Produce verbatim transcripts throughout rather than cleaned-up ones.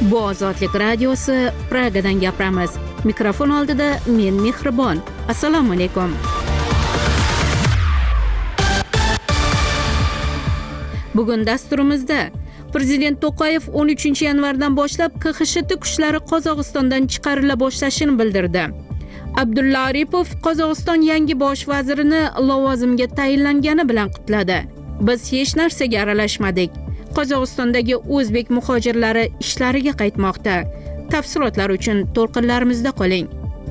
Bu Ozodlik radiosi Pragadan gapiramiz. Mikrofon oldida men Mehribon. Assalomu alaykum. Bugun dasturimizda Prezident To'qayev o'n uchinchi yanvardan boshlab K X T kuchlari Qozog'istondan chiqarila boshlashini bildirdi. Abdulla Aripov Qozog'iston yangi bosh vazirini lavozimga tayinlangani bilan qutladi. Biz hech narsaga aralashmadik. Qozog'istondagi o'zbek muhojirlari ishlariga qaytmoqda. Tafsilotlar uchun to'lqinlarimizda qoling.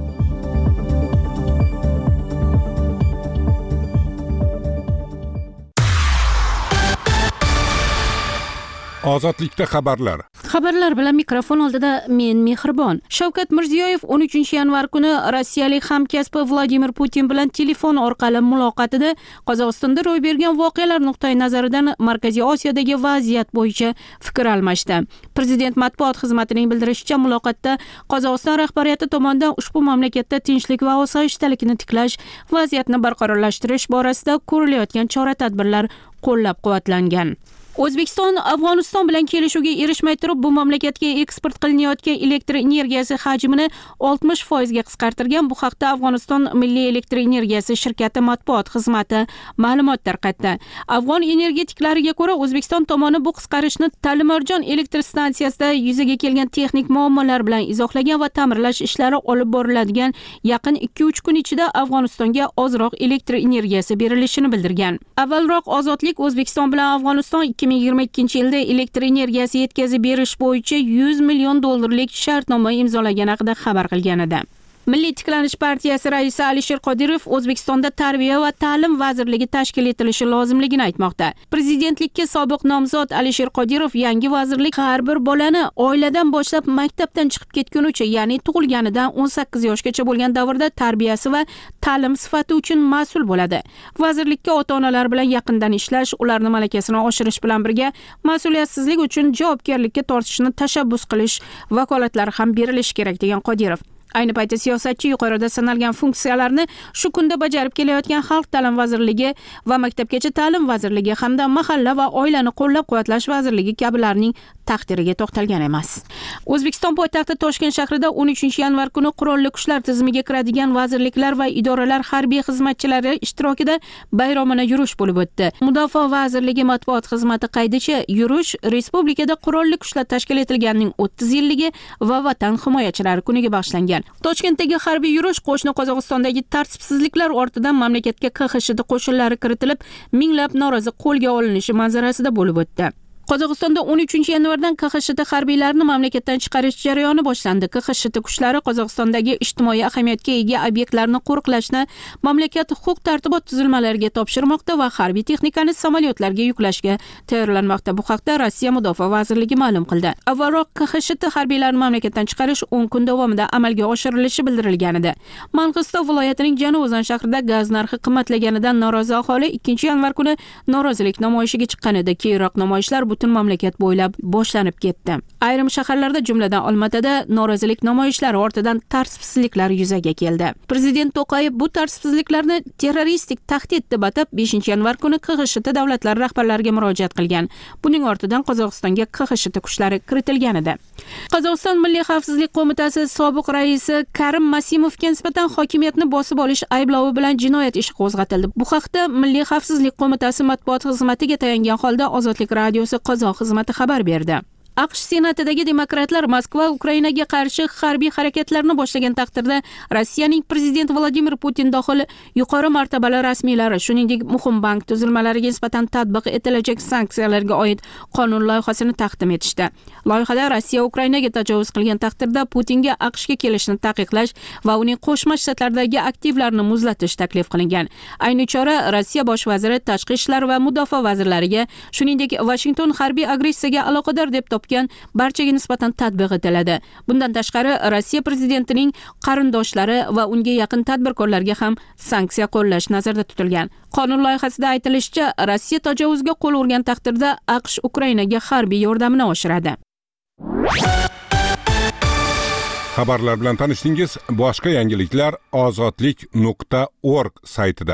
Ozodlikda xabarlar. Xabarlar bilan mikrofon oldida men Mehribon. Shavkat Mirziyoyev o'n uchinchi yanvar kuni rossiyalik hamkasbi Vladimir Putin bilan telefon orqali muloqotida Qozog'istonda ro'y bergan voqealar nuqtai nazaridan Markaziy Osiyodagi vaziyat bo'yicha fikr almashdi. Prezident matbuot xizmatining bildirishicha, muloqotda Qozog'iston rahbariyati tomonidan ushbu mamlakatda tinchlik va osoyishtalikni tiklash, vaziyatni barqarorlashtirish borasida ko'rilayotgan chora-tadbirlar qo'llab-quvvatlangan. O'zbekiston Afg'oniston bilan kelishuvga erishmay turib, bu mamlakatga eksport qilinayotgan elektr energiyasi hajmini oltmish foizga qisqartirgan. Bu haqda Afg'oniston Milliy elektr energiyasi shirkati matbuot xizmati ma'lumot tarqatdi. Afg'on energetiklariga ko'ra, O'zbekiston tomoni bu qisqarishni Talimarjon elektr stansiyasida yuzaga kelgan texnik muammolar bilan izohlagan va ta'mirlash ishlari olib boriladigan yaqin ikki uch kun ichida Afg'onistonga ozroq elektr energiyasi berilishini bildirgan. Avvalroq Ozodlik O'zbekiston bilan Afg'oniston ikki ming yigirma ikkinchi yilda elektr energiyasi yetkazib berish bo'yicha yuz million dollarlik shartnoma imzolagani haqida xabar qilgan edi. Milliy tiklanish partiyasi raisi Alisher Qodirov O'zbekistonda Tarbiya va ta'lim vazirligi tashkil etilishi lozimligini aytmoqda. Prezidentlikka sobiq nomzod Alisher Qodirov yangi vazirlik har bir bolani oiladan boshlab maktabdan chiqib ketgunicha, ya'ni tug'ilganidan o'n sakkiz yoshgacha bo'lgan davrda tarbiyasi va ta'lim sifati uchun mas'ul bo'ladi. Vazirlikka ota-onalar bilan yaqindan ishlash, ularning malakasini oshirish bilan birga mas'uliyatsizlik uchun javobgarlikka tortishni tashabbus qilish vakolatlari ham berilishi kerak degan Qodirov. Ayni paytda siyosatchi yuqorida sanalgan funksiyalarni shu kunda bajarib kelayotgan Xalq ta'lim vazirligi va Maktabgacha ta'lim vazirligi hamda Mahalla va oilani qo'llab-quvvatlash vazirligi kabilarning taqdiriga to'xtalgan emas. O'zbekiston poytaxti Toshkent shahrida o'n uchinchi yanvar kuni qurolli kuchlar tizimiga kiradigan vazirliklar va idoralar harbiy xizmatchilari ishtirokida bayramona yurish bo'lib o'tdi. Mudofaa vazirligi matbuot xizmati qaydicha, yurish respublikada qurolli kuchlar tashkil etilganining o'ttiz yilligi va Vatan himoyachilari kuniga bag'ishlangan. Toshkentdagi harbiy yurish qo'shni Qozog'istondagi tartibsizliklar ortidan mamlakatga K X T qo'shinlari kiritilib, minglab norozi qo'lga olinishi manzarasida bo'lib o'tdi. Qozog'istonda o'n uchinchi yanvardan K X T harbiylarini mamlakatdan chiqarish jarayoni boshlandi. K X T kuchlari Qozog'istondagi ijtimoiy ahamiyatga ega obyektlarni qo'riqlashni mamlakat huquq-tartibot tuzilmalariga topshirmoqda va harbiy texnikani samolyotlarga yuklashga tayyorlanmoqda. Bu haqda Rossiya Mudofaa vazirligi ma'lum qildi. Avvalroq K X T harbiylarini mamlakatdan chiqarish o'n kun davomida amalga oshirilishi bildirilgan edi. Mang'istov viloyatining Januzan shahrida gaz narxi qimmatlaganidan norozi aholi ikkinchi yanvar kuni norozilik namoyishiga chiqqan edi. Keyinroq namoyishlar butun mamlakat bo'ylab boshlanib ketdi. Ayrim shaharlarda, jumladan Olmaotada norozilik namoyishlari ortidan tartibsizliklar yuzaga keldi. Prezident To'qayev bu tartibsizliklarni terroristik tahdid deb atab beshinchi yanvar kuni K X T davlatlari rahbarlariga murojaat qilgan. Buning ortidan Qozog'istonga K X T kuchlari kiritilgan edi. Qozog'iston Milliy xavfsizlik qo'mitasi sobiq raisi Karim Masimovga nisbatan hokimiyatni bosib olish ayblovi bilan jinoyat ishi qo'zg'atildi. Bu haqda Milliy xavfsizlik qo'mitasi matbuot xizmatiga tayangan holda Ozodlik radiosi Qozoq xizmati xabar berdi. AQSh Senatidagi demokratlar Moskva Ukrainaga qarshi harbiy harakatlarni boshlagan taqdirda Rossiyaning prezident Vladimir Putin dohil yuqori martabali rasmiylari, shuningdek muhim bank tuzilmalariga nisbatan tatbiq etilajak sanksiyalarga oid qonun loyihasini taqdim etishdi. Loyihada Rossiya Ukrainaga tajovuz qilgan taqdirda Putinga AQShga kelishni taqiqlash va uning Qo'shma Shtatlardagi aktivlarini muzlatish taklif qilingan. Ayni chora Rossiya bosh vaziri, tashqi ishlar va mudofaa vazirlariga, shuningdek Washington harbiy agressiyaga aloqador deb barchaga nisbatan tatbiq etiladi. Bundan tashqari, Rossiya prezidentining qarindoshlari va unga yaqin tadbirkorlarga ham sanksiya qo'llash nazarda tutilgan. Qonun loyihasida aytilishicha, Rossiya tajovuzga qo'l urgan taqdirda AQSh Ukrainaga harbiy yordamini oshiradi. Xabarlar bilan tanishdingiz. Boshqa yangiliklar ozodlik nuqta org saytida.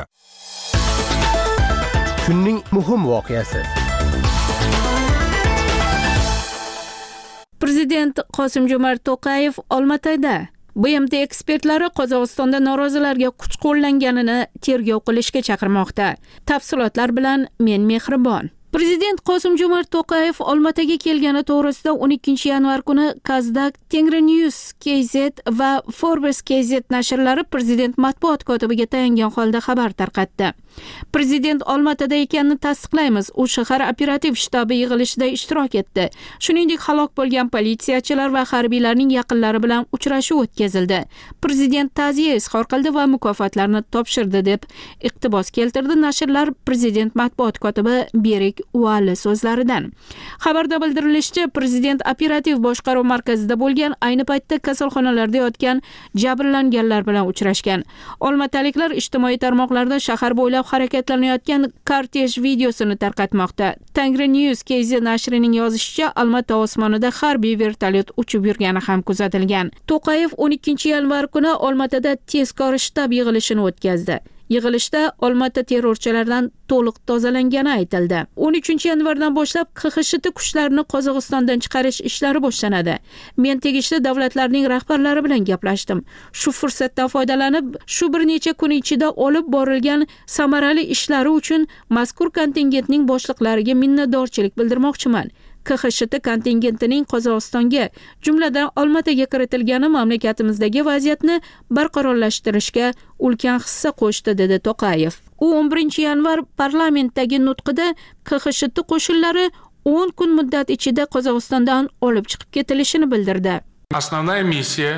Kunning muhim voqeasi. Prezident Qosim-Jomart To'qayev Olmaotada B M T ekspertlari Qozog'istonda norozilarga kuch qo'llanganini tergov qilishga chaqirmoqda. Tafsilotlar bilan men Mehribon. Prezident Qosim-Jomart To'qayev Olmaotaga kelgani to'g'risida o'n ikkinchi yanvar kuni Kazdak, Tengrinews K Z va Forbes K Z nashrlari prezident matbuot kotibiga tayangan holda xabar tarqatdi. Prezident Olmaotada ekanini tasdiqlaymiz. U shahar operativ shtabi yig'ilishida ishtirok etdi. Shuningdek, halok bo'lgan politsiyachilar va harbiylarning yaqinlari bilan uchrashuv o'tkazildi. Prezident ta'ziya izhor qildi va mukofotlarni topshirdi deb iqtibos keltirdi nashrlar prezident matbuot kotibi Berik Uali so'zlaridan. Xabarda bildirilishicha, prezident operativ boshqaruv markazida bo'lgan, ayni paytda kasalxonalarda yotgan jabrlanganlar bilan uchrashgan. Olmaotaliklar ijtimoiy tarmoqlarda shahar bo'ylab harakatlanayotgan kortej videosini tarqatmoqda. Tengrinews K Z nashrining yozishicha, Olmaota osmonida harbiy vertolyot uchib yurgani ham kuzatilgan. To'qayev o'n ikkinchi yanvar kuni Olmaotada tezkor shtab yig'ilishini o'tkazdi. Yig'ilishda Olmaota terrorchilardan to'liq tozalangani aytildi. o'n uchinchi yanvardan boshlab K X S H T kuchlarini Qozog'istondan chiqarish ishlari boshlanadi. Men tegishli davlatlarning rahbarlari bilan gaplashdim. Shu fursatdan foydalanib, shu bir necha kun ichida olib borilgan samarali ishlari uchun mazkur kontingentning boshliqlariga minnatdorchilik bildirmoqchiman. K X S H T kontingentining Qozog'istonga, jumladan Olmaotaga kiritilgani mamlakatimizdagi vaziyatni barqarorlashtirishga ulkan hissa qo'shdi, dedi To'qayev. U o'n birinchi yanvar parlamentdagi nutqida K X S H T qo'shinlari o'n kun muddat ichida Qozog'istondan olib chiqib ketilishini bildirdi. Основная миссия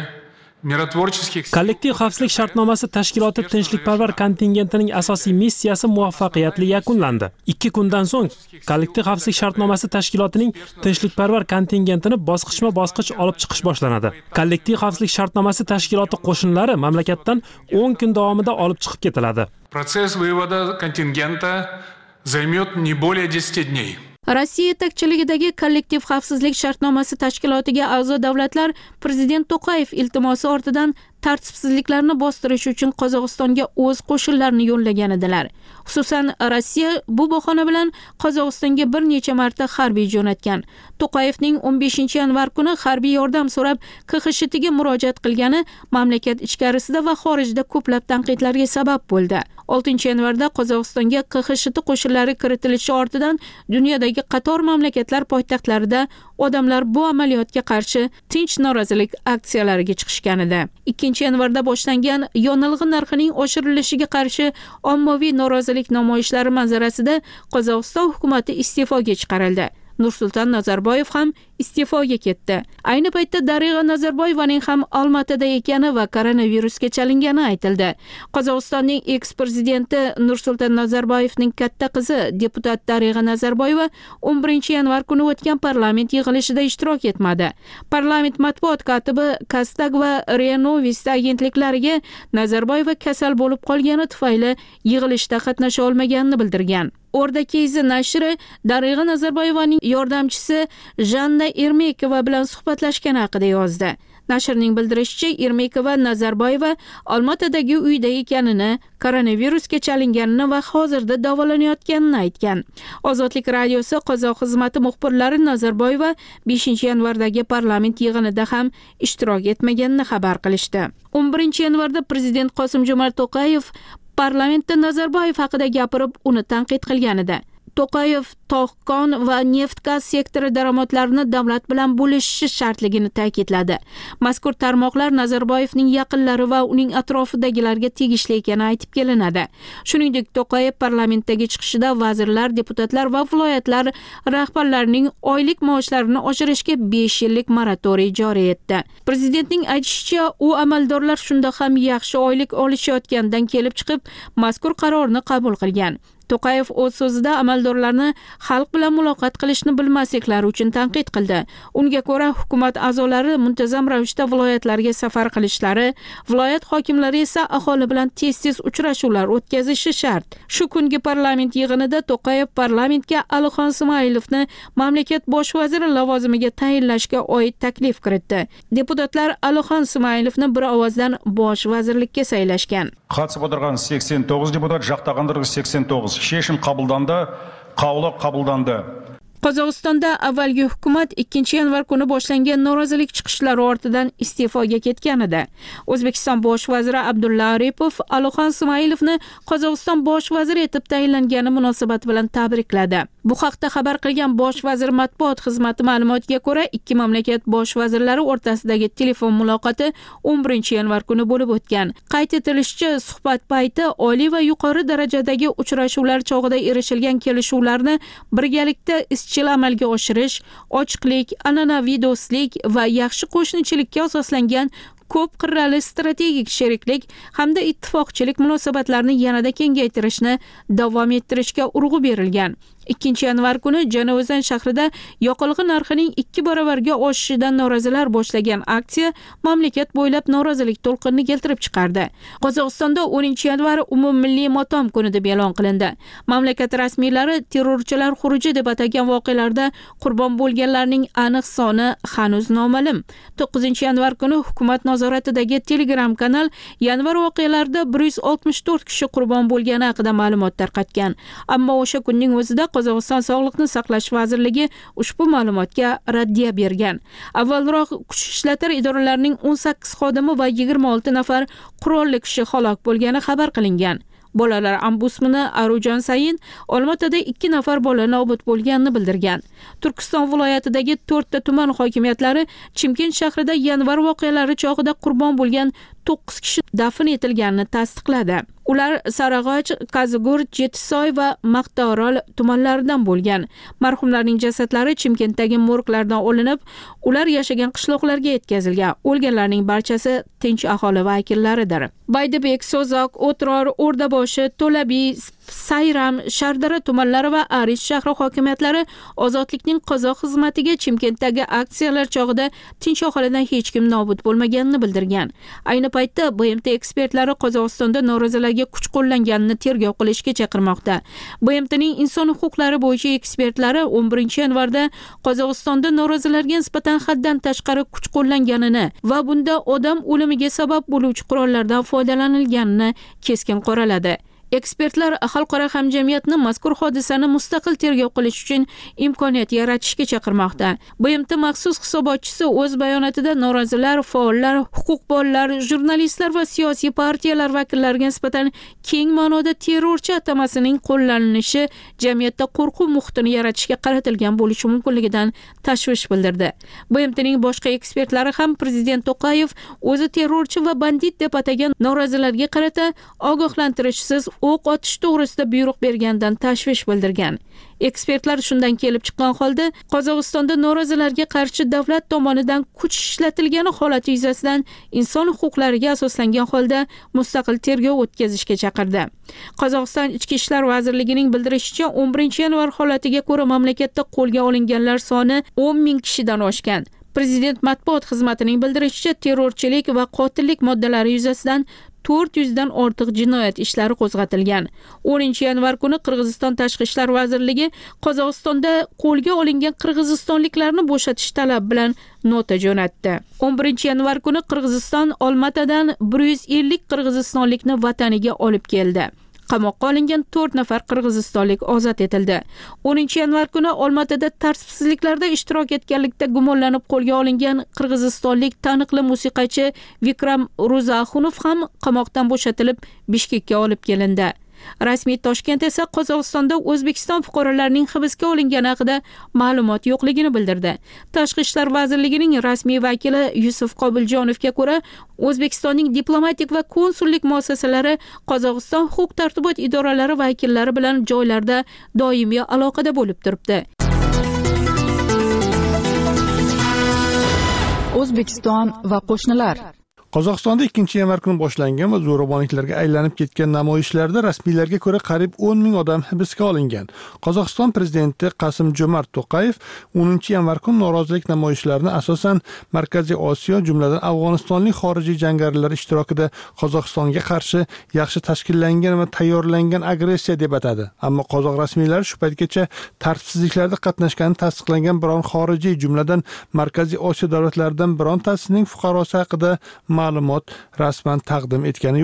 Kollektiv xavfsizlik shartnomasi tashkiloti tinchlikparvar kontingentining asosiy missiyasi muvaffaqiyatli yakunlandi. ikki kundan so'ng kollektiv xavfsizlik shartnomasi tashkilotining tinchlikparvar kontingentini bosqichma-bosqich olib chiqish boshlanadi. Kollektiv xavfsizlik shartnomasi tashkiloti qo'shinlari mamlakatdan o'n kun davomida olib chiqib ketiladi. Protsess вывода kontingenta займет не более десяти дней. Rossiya yetakchiligidagi kollektiv xavfsizlik shartnomasi tashkilotiga a'zo davlatlar prezident To'qayev iltimosi ortidan tartibsizliklarni bostirish uchun Qozog'istonga o'z qo'shinlarini yo'llagan edilar. Xususan, Rossiya bu bahona bilan Qozog'istonga bir necha marta harbiy jo'natgan. To'qayevning o'n beshinchi yanvar kuni harbiy yordam so'rab K X S H Tga murojaat qilgani mamlakat ichkarisida va xorijda ko'plab tanqidlarga sabab bo'ldi. oltinchi yanvarda Qozog'istonga K X S H T qo'shinlari kiritilishi ortidan dunyodagi qator mamlakatlar poytaxtlarida odamlar bu amaliyotga qarshi tinch norozilik aksiyalariga chiqishgan edi. ikkinchi yanvarda boshlangan yonilg'i narxining oshirilishiga qarshi ommaviy norozilik namoyishlari manzarasida Qozog'iston hukumati iste'foga chiqarildi. Nursulton Nazarboyev ham iste'foga ketdi. Ayni paytda Darig'a Nazarboyevaning ham Olmaotada ekani va koronavirusga chalingani aytildi. Qozog'istonning eks-prezidenti Nursulton Nazarboyevning katta qizi deputat Darig'a Nazarboyeva o'n birinchi yanvar kuni o'tgan parlament yig'ilishida ishtirok etmadi. Parlament matbuot kotibi Kaztak va Ria Novosti agentliklariga Nazarboyeva kasal bo'lib qolgani tufayli yig'ilishda qatnasha olmaganini bildirgan. Orda K Z nashri Darig'a Nazarboyevaning yordamchisi Janna Ermekova bilan suhbatlashgani haqida yozdi. Nashrning bildirishicha, Ermekova Nazarboyeva Olmaotadagi uyda ekanini, koronavirusga chalinganini va hozirda davolanayotganini aytgan. Ozodlik radiosi qozoq xizmati muxbirlari Nazarboyeva beshinchi yanvardagi parlament yig'inida ham ishtirok etmaganini xabar qilishdi. o'n birinchi yanvarda prezident Qosim-Jomart To'qayev parlamentda Nazarboyev haqida gapirib, uni tanqid qilgan edi. To'qayev tog'-kon va neft-gaz sektori daromadlarini davlat bilan bo'lishishi shartligini ta'kidladi. Mazkur tarmoqlar Nazarboyevning yaqinlari va uning atrofidagilarga tegishli ekani aytib kelinadi. Shuningdek, To'qayev parlamentdagi chiqishida vazirlar, deputatlar va viloyatlar rahbarlarining oylik maoshlarini oshirishga besh yillik moratoriy joriy etdi. Prezidentning aytishicha, u amaldorlar shunda ham yaxshi oylik olishayotgandan kelib chiqib, mazkur qarorni qabul qilgan. To'qayev o'z so'zida amaldorlarni xalq bilan muloqot qilishni bilmasliklari uchun tanqid qildi. Unga ko'ra, hukumat a'zolari muntazam ravishda viloyatlarga safar qilishlari, viloyat hokimlari esa aholi bilan tez-tez uchrashuvlar o'tkazishi shart. Shu kungi parlament yig'inida To'qayev parlamentga Alixon Ismoilovni mamlakat bosh vaziri lavozimiga tayinlashga oid taklif kiritdi. Deputatlar Alixon Ismoilovni bir ovozdan bosh vazirlikka saylashgan. Қатысып отырған сексен тоғыз депутат, жақтағандар сексен тоғыз. Шешім қабылданды, қаулы қабылданды. Qozog'istonda avvalgi hukumat ikkinchi yanvar kuni boshlangan norozilik chiqishlari ortidan iste'foga ketgan edi. O'zbekiston bosh vaziri Abdulla Aripov Alixon Ismoilovni Qozog'iston bosh vaziri etib tayinlangani munosabati bilan tabrikladi. Bu haqda xabar qilgan bosh vazir matbuot xizmati ma'lumotiga ko'ra, ikki mamlakat bosh vazirlari o'rtasidagi telefon muloqoti o'n birinchi yanvar kuni bo'lib o'tgan. Qayd etilishicha, suhbat payti oliy va yuqori darajadagi uchrashuvlar chog'ida erishilgan kelishuvlarni birgalikda izchil amalga oshirish, ochiqlik, an'anaviy do'stlik va yaxshi qo'shnichilikka asoslangan ko'p qirrali strategik sheriklik hamda ittifoqchilik munosabatlarini yanada kengaytirishni davom ettirishga urg'u berilgan. ikkinchi yanvar kuni Janavozan shahrida yoqilg'i narxining ikki barobarga oshishidan norozilar boshlagan aksiya mamlakat bo'ylab norozilik to'lqinini keltirib chiqardi. Qozog'istonda o'ninchi yanvar umummilliy motam kuni deb e'lon qilindi. Mamlakat rasmiylari terrorchilar xuruji deb atagan voqealarda qurbon bo'lganlarning aniq soni hanuz noma'lum. to'qqizinchi yanvar kuni hukumat nazoratidagi Telegram kanal yanvar voqealarida bir yuz oltmish to'rt kishi qurbon bo'lgani haqida ma'lumot tarqatgan. Ammo o'sha kunning o'zida Qozog'iston Sog'liqni saqlash vazirligi ushbu ma'lumotga raddiya bergan. Avvalroq kuch ishlatar idoralarining o'n sakkiz xodimi va yigirma olti nafar qurolli kishi halok bo'lgani xabar qilingan. Bolalar ombudsmani Arujon Sayin Olmaotada ikki nafar bola nobud bo'lganini bildirgan. Turkiston viloyatidagi to'rtta tuman hokimiyatlari Chimkent shahrida yanvar voqealari chog'ida qurbon bo'lgan to'qqiz kishi dafn etilganini tasdiqladi. Ular Sarag'och, Qazigur, Jetisoy va Maqtaorol tumanlaridan bo'lgan. Marhumlarning jasadlari Chimkentdagi morglardan olinib, ular yashagan qishloqlarga yetkazilgan. O'lganlarning barchasi tinch aholi vakillaridir. Baydibek, So'zoq, O'tror, O'rdaboshi, To'labiy, Sayram, Shardara tumanlari va Arish shahri hokimiyatlari ozodlikning qozoq xizmatiga Chimkentdagi aksiyalar chog'ida tinch aholidan hech kim nobud bo'lmaganini bildirgan. Ayni paytda B M T ekspertlari Qozog'istonda norozilarga kuch qo'llanganini tergov qilishga chaqirmoqda. B M T'ning inson huquqlari bo'yicha ekspertlari o'n birinchi yanvarda Qozog'istonda norozilarga nisbatan haddan tashqari kuch qo'llanganini va bunda odam o'limiga sabab bo'luvchi qurollardan foydalanilganini keskin qoraladi. Ekspertlar xalqaro hamjamiyatni mazkur hodisani mustaqil tergov qilish uchun imkoniyat yaratishga chaqirmoqda. B M T maxsus hisobotchisi o'z bayonotida norozilar, faollar, huquqbonlar, jurnalistlar va siyosiy partiyalar vakillariga nisbatan keng ma'noda terrorchi atamasining qo'llanilishi jamiyatda qo'rquv muhitini yaratishga qaratilgan bo'lishi mumkinligidan tashvish bildirdi. B M T'ning boshqa ekspertlari ham prezident To'qayev o'zi terrorchi va bandit deb atagan norozilarga qarata ogohlantirishsiz o'q otish to'g'risida buyruq bergandan tashvish bildirgan. Ekspertlar shundan kelib chiqqan holda Qozog'istonda norozilarga qarshi davlat tomonidan kuch ishlatilgani holati yuzasidan inson huquqlariga asoslangan holda mustaqil tergov o'tkazishga chaqirdi. Qozog'iston Ichki ishlar vazirligining bildirishicha, o'n birinchi yanvar holatiga ko'ra mamlakatda qo'lga olinganlar soni o'n ming kishidan oshgan. Prezident matbuot xizmatining bildirishicha, terrorchilik va qotillik moddalari yuzasidan to'rt yuz dan ortiq jinoyat ishlari qo'zg'atilgan. o'ninchi yanvar kuni Qirg'iziston Tashqi ishlar vazirligi Qozog'istonda qo'lga olingan qirg'izistonliklarni bo'shatish talabi bilan nota jo'natdi. o'n birinchi yanvar kuni Qirg'iziston Olmaotadan bir yuz ellik qirg'izistonlikni vataniga olib keldi. Qamoqqa olingan to'rt nafar qirg'izistonlik ozod etildi. o'ninchi yanvar kuni Olmaotada tartibsizliklarda ishtirok etganlikda gumonlanib qo'lga olingan qirg'izistonlik taniqli musiqachi Vikram Ruzaxunov ham qamoqdan bo'shatilib Bishkekka olib kelindi. Rasmiy Toshkent esa Qozog'istonda O'zbekiston fuqarolarining hibsga olingani haqida ma'lumot yo'qligini bildirdi. Tashqi ishlar vazirligining rasmiy vakili Yusuf Qobiljonovga ko'ra, O'zbekistonning diplomatik va konsullik muassasalari Qozog'iston huquq-tartibot idoralari vakillari bilan joylarda doimiy aloqada bo'lib turibdi. O'zbekiston va qo'shnilar. Qozog'istonda ikkinchi yanvar kuni boshlangan va zo'ravonliklarga aylanib ketgan namoyishlarda rasmiylarga ko'ra qariyb o'n ming odam hibsga olingan. Qozog'iston prezidenti Qasim-Jo'mart To'qayev o'ninchi yanvar kuni norozilik namoyishlarini asosan Markaziy Osiyo, jumladan Afg'onistonlik xorijiy jangarilar ishtirokida Qozog'istonga qarshi yaxshi tashkillangan va tayyorlangan agressiya deb atadi. Ammo qozoq rasmiylari shu paytgacha tartibsizliklarda qatnashgani tasdiqlangan biron xorijiy, jumladan Markaziy Osiyo davlatlaridan birontasining fuqarosi haqida ma'lumot rasman taqdim etgani yo'q.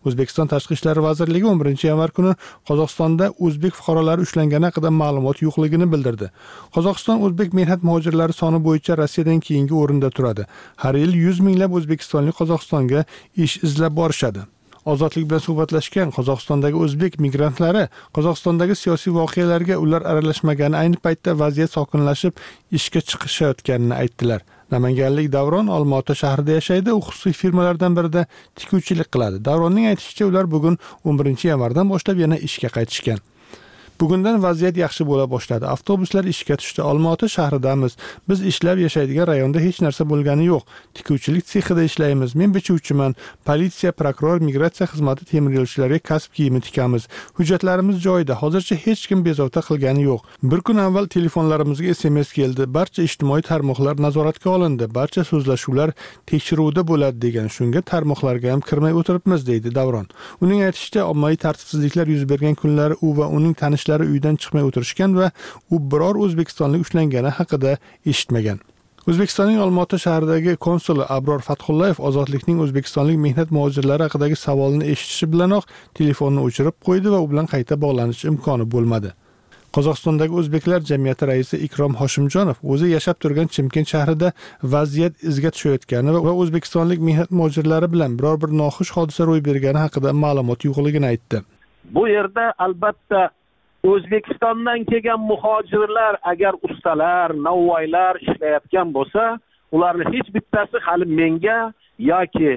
O'zbekiston Tashqi ishlar vazirligi o'n birinchi yanvar kuni Qozog'istonda o'zbek fuqarolari ushlangani haqida ma'lumot yo'qligini bildirdi. Qozog'iston o'zbek mehnat muhojirlari soni bo'yicha Rossiyadan keyingi o'rinda turadi. Har yil yuz minglab o'zbekistonlik Qozog'istonga ish izlab borishadi. Ozodlik bilan suhbatlashgan Qozog'istondagi o'zbek migrantlari Qozog'istondagi siyosiy voqealarga ular aralashmagani, ayni paytda vaziyat sokinlashib, ishga chiqishayotganini aytdilar. Namanganlik Davron Olmaota shahrida yashaydi, u xususiy firmalardan birida tikuvchilik qiladi. Davronning aytishicha, ular bugun o'n birinchi yanvardan boshlab yana ishga qaytishgan. Bugundan vaziyat yaxshi bo'la boshladi. Avtobuslar ishga tushdi. Olmaota shahridamiz. Biz ishlab yashaydigan rayonda hech narsa bo'lgani yo'q. Tikuvchilik sexida ishlaymiz. Men bichuvchiman. Politsiya, prokuror, migratsiya xizmati temir yo'lchilarga kasb kiyimi tikamiz. Hujjatlarimiz joyida. Hozircha hech kim bezovta qilgani yo'q. Bir kun avval telefonlarimizga S M S keldi. Barcha ijtimoiy tarmoqlar nazoratga olindi. Barcha so'zlashuvlar tekshiruvda bo'ladi degan. Shunga tarmoqlarga ham kirmay o'tiribmiz, deydi Davron. Uning aytishicha, ommaviy tartibsizliklar yuz bergan kunlari u va uning tanish uydan chiqmay o'tirishgan va u biror o'zbekistonlik ushlangani haqida eshitmagan. O'zbekistonning Olmaota shahridagi konsuli Abror Fathullayev ozodlikning o'zbekistonlik mehnat muhojirlari haqidagi savolni eshitishi bilanoq telefonni o'chirib qo'ydi va u bilan qayta bog'lanish imkoni bo'lmadi. Qozog'istondagi o'zbeklar jamiyati raisi Ikrom Hoshimjonov o'zi yashab turgan Chimkent shahrida vaziyat izga tushayotgani va o'zbekistonlik mehnat muhojirlari bilan biror bir noxush hodisa ro'y bergani haqida ma'lumot yo'qligini aytdi. Bu yerda albatta O'zbekistondan kelgan muhojirlar agar ustalar, novvoylar ishlayotgan bo'lsa, ularning hech bittasi hali menga yoki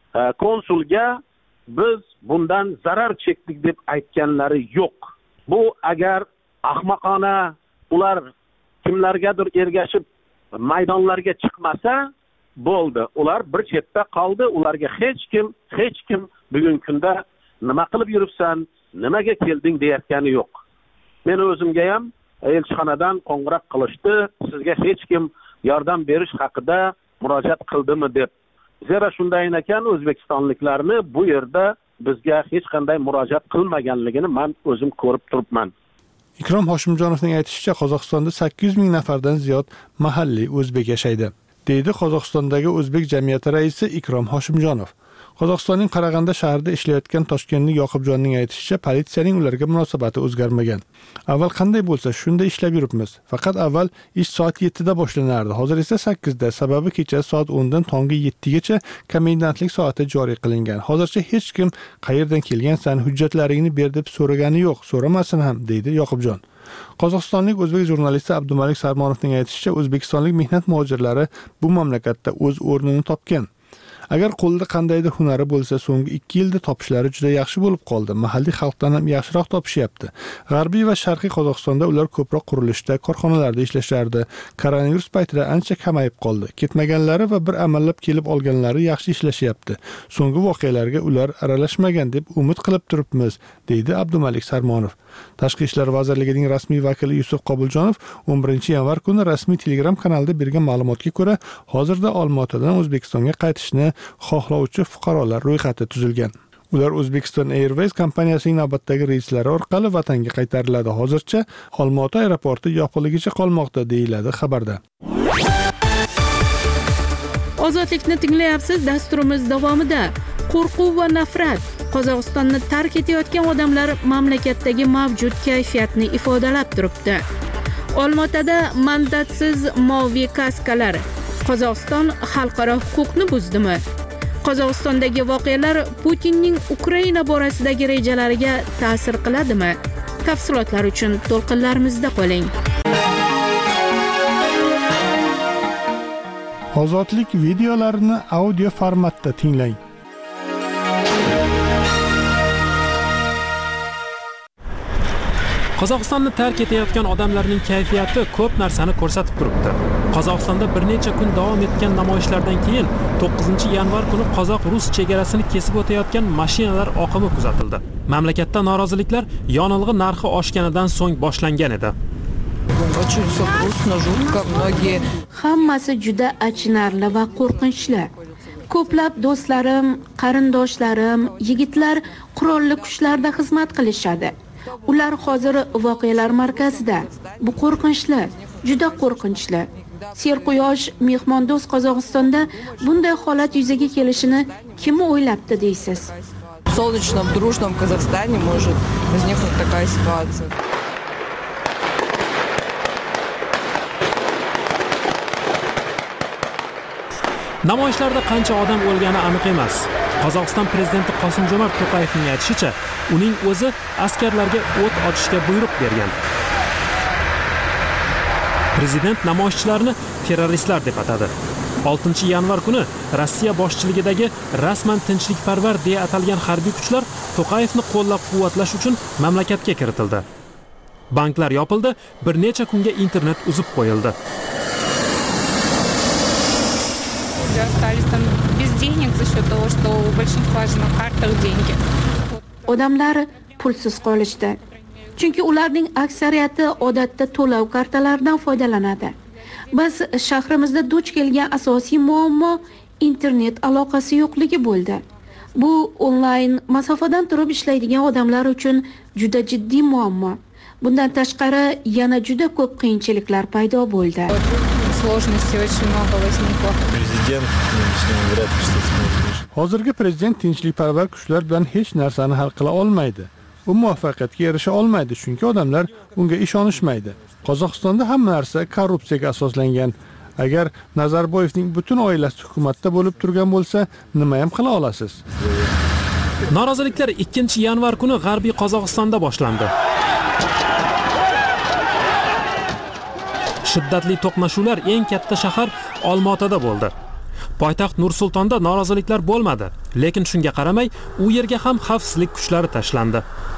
konsulga biz bundan zarar chekdik deb aytganlari yo'q. Bu agar ahmoqona ular kimlargadir ergashib maydonlarga chiqmasa, bo'ldi. Ular bir chetda qoldi. Ularga hech kim, hech kim bugungi kunda nima qilib yuribsan, nimaga kelding deyotgani yo'q. Men o'zimga ham elchixonadan qo'ng'iroq qilishdi, sizga hech kim yordam berish haqida murojaat qildimi deb. Zero shunday ekan, o'zbekistonliklarni bu yerda bizga hech qanday murojaat qilmaganligini men o'zim ko'rib turibman. Ikrom Hoshimjonovning aytishicha, Qozog'istonda sakkiz yuz ming nafardan ziyod mahalliy o'zbek yashaydi, deydi Qozog'istondagi o'zbek jamiyati raisi Ikrom Hoshimjonov. Qozog'istonning Qarag'anda shahrida ishlayotgan toshkentlik Yoqubjonning aytishicha, politsiyaning ularga munosabati o'zgarmagan. Avval qanday bo'lsa, shunda ishlab yuribmiz. Faqat avval ish soat yettida boshlanardi. Hozir esa sakkizda, sababi kecha soat o'ndan tongi yettigacha komendantlik soati joriy qilingan. Hozircha hech kim qayerdan kelgansan, hujjatlaringni ber deb so'ragani yo'q, so'ramasin ham, deydi Yoqubjon. Qozog'istonlik o'zbek jurnalisti Abdumalik Sarmonovning aytishicha, o'zbekistonlik mehnat muhojirlari bu mamlakatda o'z o'rnini topgan. Agar qo'lda qandaydir hunari bo'lsa, so'nggi ikki yilda topishlari juda yaxshi bo'lib qoldi. Mahalliy xalqdan ham yaxshiroq topishyapti. G'arbiy va sharqiy Qozog'istonda ular ko'proq qurilishda, korxonalarda ishlashardi. Koronavirus paytida ancha kamayib qoldi. Ketmaganlari va bir amallab kelib olganlari yaxshi ishlashyapti. So'nggi voqealarga ular aralashmagan deb umid qilib turibmiz, deydi Abdumalik Sarmonov. Tashqi ishlar vazirligining rasmiy vakili Yusuf Qobuljonov o'n birinchi yanvar kuni rasmiy Telegram kanalida bergan ma'lumotga ko'ra, hozirda Olmaotadan O'zbekistonga qaytishni xohlovchi fuqarolar ro'yxati tuzilgan. Ular Uzbekistan Airways kompaniyasining navbatdagi reyslari orqali vatanga qaytariladi. Hozircha Olmaota aeroporti yopiqligicha qolmoqda, deyiladi xabarda. Ozodlikni tinglayapsiz. Dasturimiz davomida qo'rquv va nafrat, Qozog'istonni tark etayotgan odamlar mamlakatdagi mavjud kayfiyatni ifodalab turibdi. Olmaotada mandatsiz moviy kaskalar. Qozog'iston xalqaro huquqni buzdimi? Qozog'istondagi voqealar Putinning Ukraina borasidagi rejalariga ta'sir qiladimi? Tafsilotlar uchun to'lqinlarimizda qoling. Ozodlik videolarini audio formatda tinglang. Qozog'istonni tark etayotgan odamlarning kayfiyati ko'p narsani ko'rsatib turibdi. Qozog'istonda bir necha kun davom etgan namoyishlardan keyin to'qqizinchi yanvar kuni qozoq-rus chegarasini kesib o'tayotgan mashinalar oqimi kuzatildi. Mamlakatda noroziliklar yonilg'i narxi oshganidan so'ng boshlangan edi. Hammasi juda achinarli va qo'rqinchli. Ko'plab do'stlarim, qarindoshlarim, yigitlar qurolli kuchlarda xizmat qilishadi. Ular hozir voqealar markazida. Bu qo'rqinchli, juda qo'rqinchli. Serquyosh mehmondo'st Qozog'istonda bunday holat yuzaga kelishini kim o'ylabdi deysiz? солнечном, дружном Казахстане может возникнуть такая ситуация. Namoyishlarda qancha odam o'lgani aniq emas. Qozog'iston prezidenti Qosim-Jomart To'qayevning aytishicha, uning o'zi askarlarga o't ochishga buyruq bergan. Prezident namoyishchilarni terroristlar deb atadi. oltinchi yanvar kuni Rossiya boshchiligidagi rasman tinchlikparvar deya atalgan harbiy kuchlar To'qayevni qo'llab-quvvatlash uchun mamlakatga kiritildi. Banklar yopildi, bir necha kunga internet uzib qo'yildi. Остались там без денег за счет того, что у большинства же на картах деньги. Odamlar pulsiz qolishdi. Chunki ularning aksariyati odatda to'lov kartalaridan foydalanadi. Biz shahrimizda duch kelgan asosiy muammo internet aloqasi yo'qligi bo'ldi. Bu onlayn masofadan turib ishlaydigan odamlar uchun juda jiddiy muammo. Bundan tashqari yana juda ko'p qiyinchiliklar paydo bo'ldi. Сложностей очень много возникло. Prezident vrat ли что сможет. Hozirgi prezident tinchlikparvar kuchlar bilan hech narsani hal qila olmaydi. U muvaffaqiyatga erisha olmaydi, chunki odamlar unga ishonishmaydi. Qozog'istonda hamma narsa korrupsiyaga asoslangan. Agar Nazarboyevning butun oilasi hukumatda bo'lib turgan bo'lsa, nima ham qila olasiz? Noroziliklar ikkinchi yanvar kuni G'arbiy Qozog'istonda boshlandi. Shiddatli to'qnashuvlar eng katta shahar Olmaotada bo'ldi. Poytaxt Nur-Sultonda noroziliklar bo'lmadi, lekin shunga qaramay, u yerga ham xavfsizlik kuchlari tashlandi.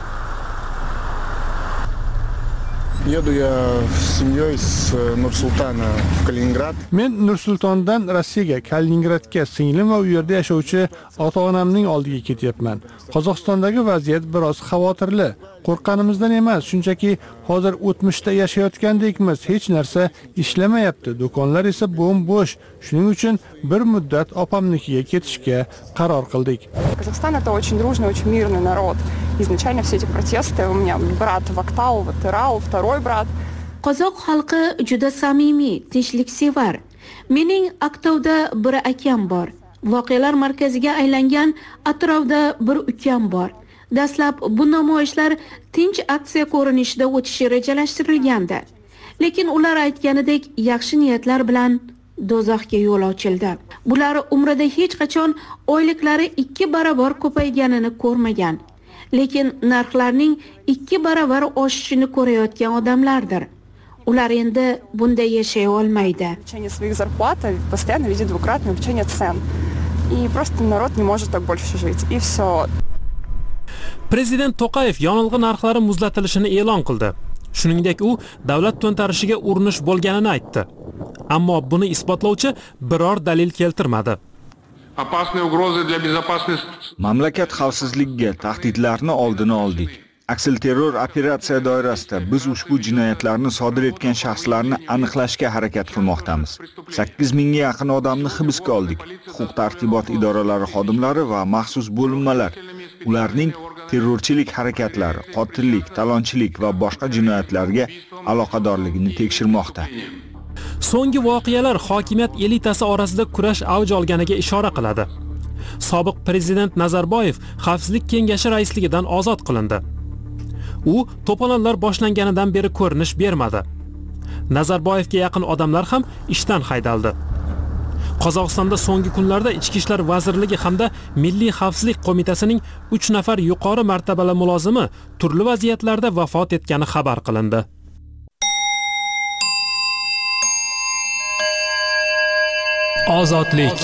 Еду я с семьей с Nur-Sultana в Kaliningrad. Men Nur-Sultondan Rossiyaga, Kaliningradga singlim va u yerda yashovchi ota-onamning oldiga ketyapman. Qozog'istondagi vaziyat biroz xavotirli. Qo'rqqanimizdan emas, shunchaki hozir o'tmishda yashayotgandekmiz, hech narsa ishlamayapti, do'konlar esa bo'm-bo'sh. Shuning uchun bir muddat opamnikiga ketishga qaror qildik. Казахстан это очень дружный, очень мирный народ. Изначально все эти протесты, у меня брат в Актау, в Атырау, второй брат. Qozoq xalqi juda samimiy, tinchliksevar. Mening Aktauda bir akam bor. Voqealar markaziga aylangan Atrovda bir ukam bor. Dastlab bu namoyishlar tinch aksiya ko'rinishida o'tishi rejalashtirilgandi. Lekin ular aytganidek yaxshi niyatlar bilan do'zaxga yo'l ochildi. Bular umrida hech qachon oyliklari ikki barobar ko'payganini ko'rmagan. Lekin narxlarning ikki barobar oshishini ko'rayotgan odamlardir. Ular endi bunday yashay olmaydi. Увеличение своих зарплат постоянно видит двукратное увеличение цен. И просто народ не может так больше жить. И все. Prezident To'qayev yonilg'i narxlari muzlatilishini e'lon qildi. Shuningdek, u davlat to'ntarishiga urinish bo'lganini aytdi. Ammo buni isbotlovchi biror dalil keltirmadi. Mamlakat xavfsizligiga tahdidlarni oldini oldik. Aksilterror operatsiya doirasida biz ushbu jinoyatlarni sodir etgan shaxslarni aniqlashga harakat qilmoqdamiz. sakkiz mingga yaqin odamni hibsga oldik. Huquq-tartibot idoralari xodimlari va maxsus bo'linmalar ularning terrorchilik harakatlari, qotillik, talonchilik va boshqa jinoyatlarga aloqadorligini tekshirmoqda. So'nggi voqealar hokimiyat elitasi orasida kurash avj olganiga ishora qiladi. Sobiq prezident Nazarboyev Xavfsizlik kengashi raisligidan ozod qilindi. U to'polonlar boshlanganidan beri ko'rinish bermadi. Nazarboyevga yaqin odamlar ham ishdan haydaldi. Qozog'istonda so'nggi kunlarda Ichki ishlar vazirligi hamda Milliy xavfsizlik qo'mitasining uch nafar yuqori martabali mulozimi turli vaziyatlarda vafot etgani xabar qilindi. Ozodlik.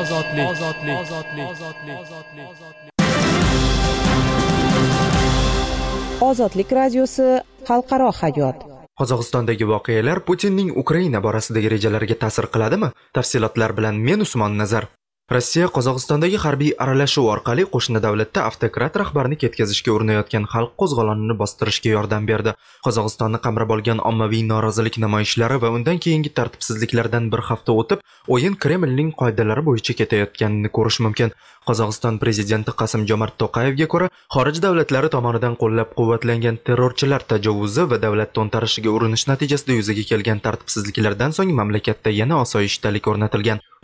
Ozodlik radiosi xalqaro hayot. Qozog'istondagi voqealar Putinning Ukraina borasidagi rejalariga ta'sir qiladimi? Tafsilotlar bilan men Usmon Nazar. Rossiya Qozog'istondagi harbiy aralashuv orqali qo'shni davlatda avtokrat rahbarni ketkazishga urinayotgan xalq qo'zg'olonini bostirishga yordam berdi. Qozog'istonni qamrab olgan ommaviy norozilik namoyishlari va undan keyingi tartibsizliklardan bir hafta o'tib, o'yin Kremlning qoidalari bo'yicha ketayotganini ko'rish mumkin. Qozog'iston prezidenti Qosim-Jomart To'qayevga ko'ra, xorij davlatlari tomonidan qo'llab-quvvatlangan terrorchilar tajovuzi va davlat to'ntarishiga urinish natijasida yuzaga kelgan tartibsizliklardan so'ng mamlakatda yana osoyishtalik o'rnatilgan.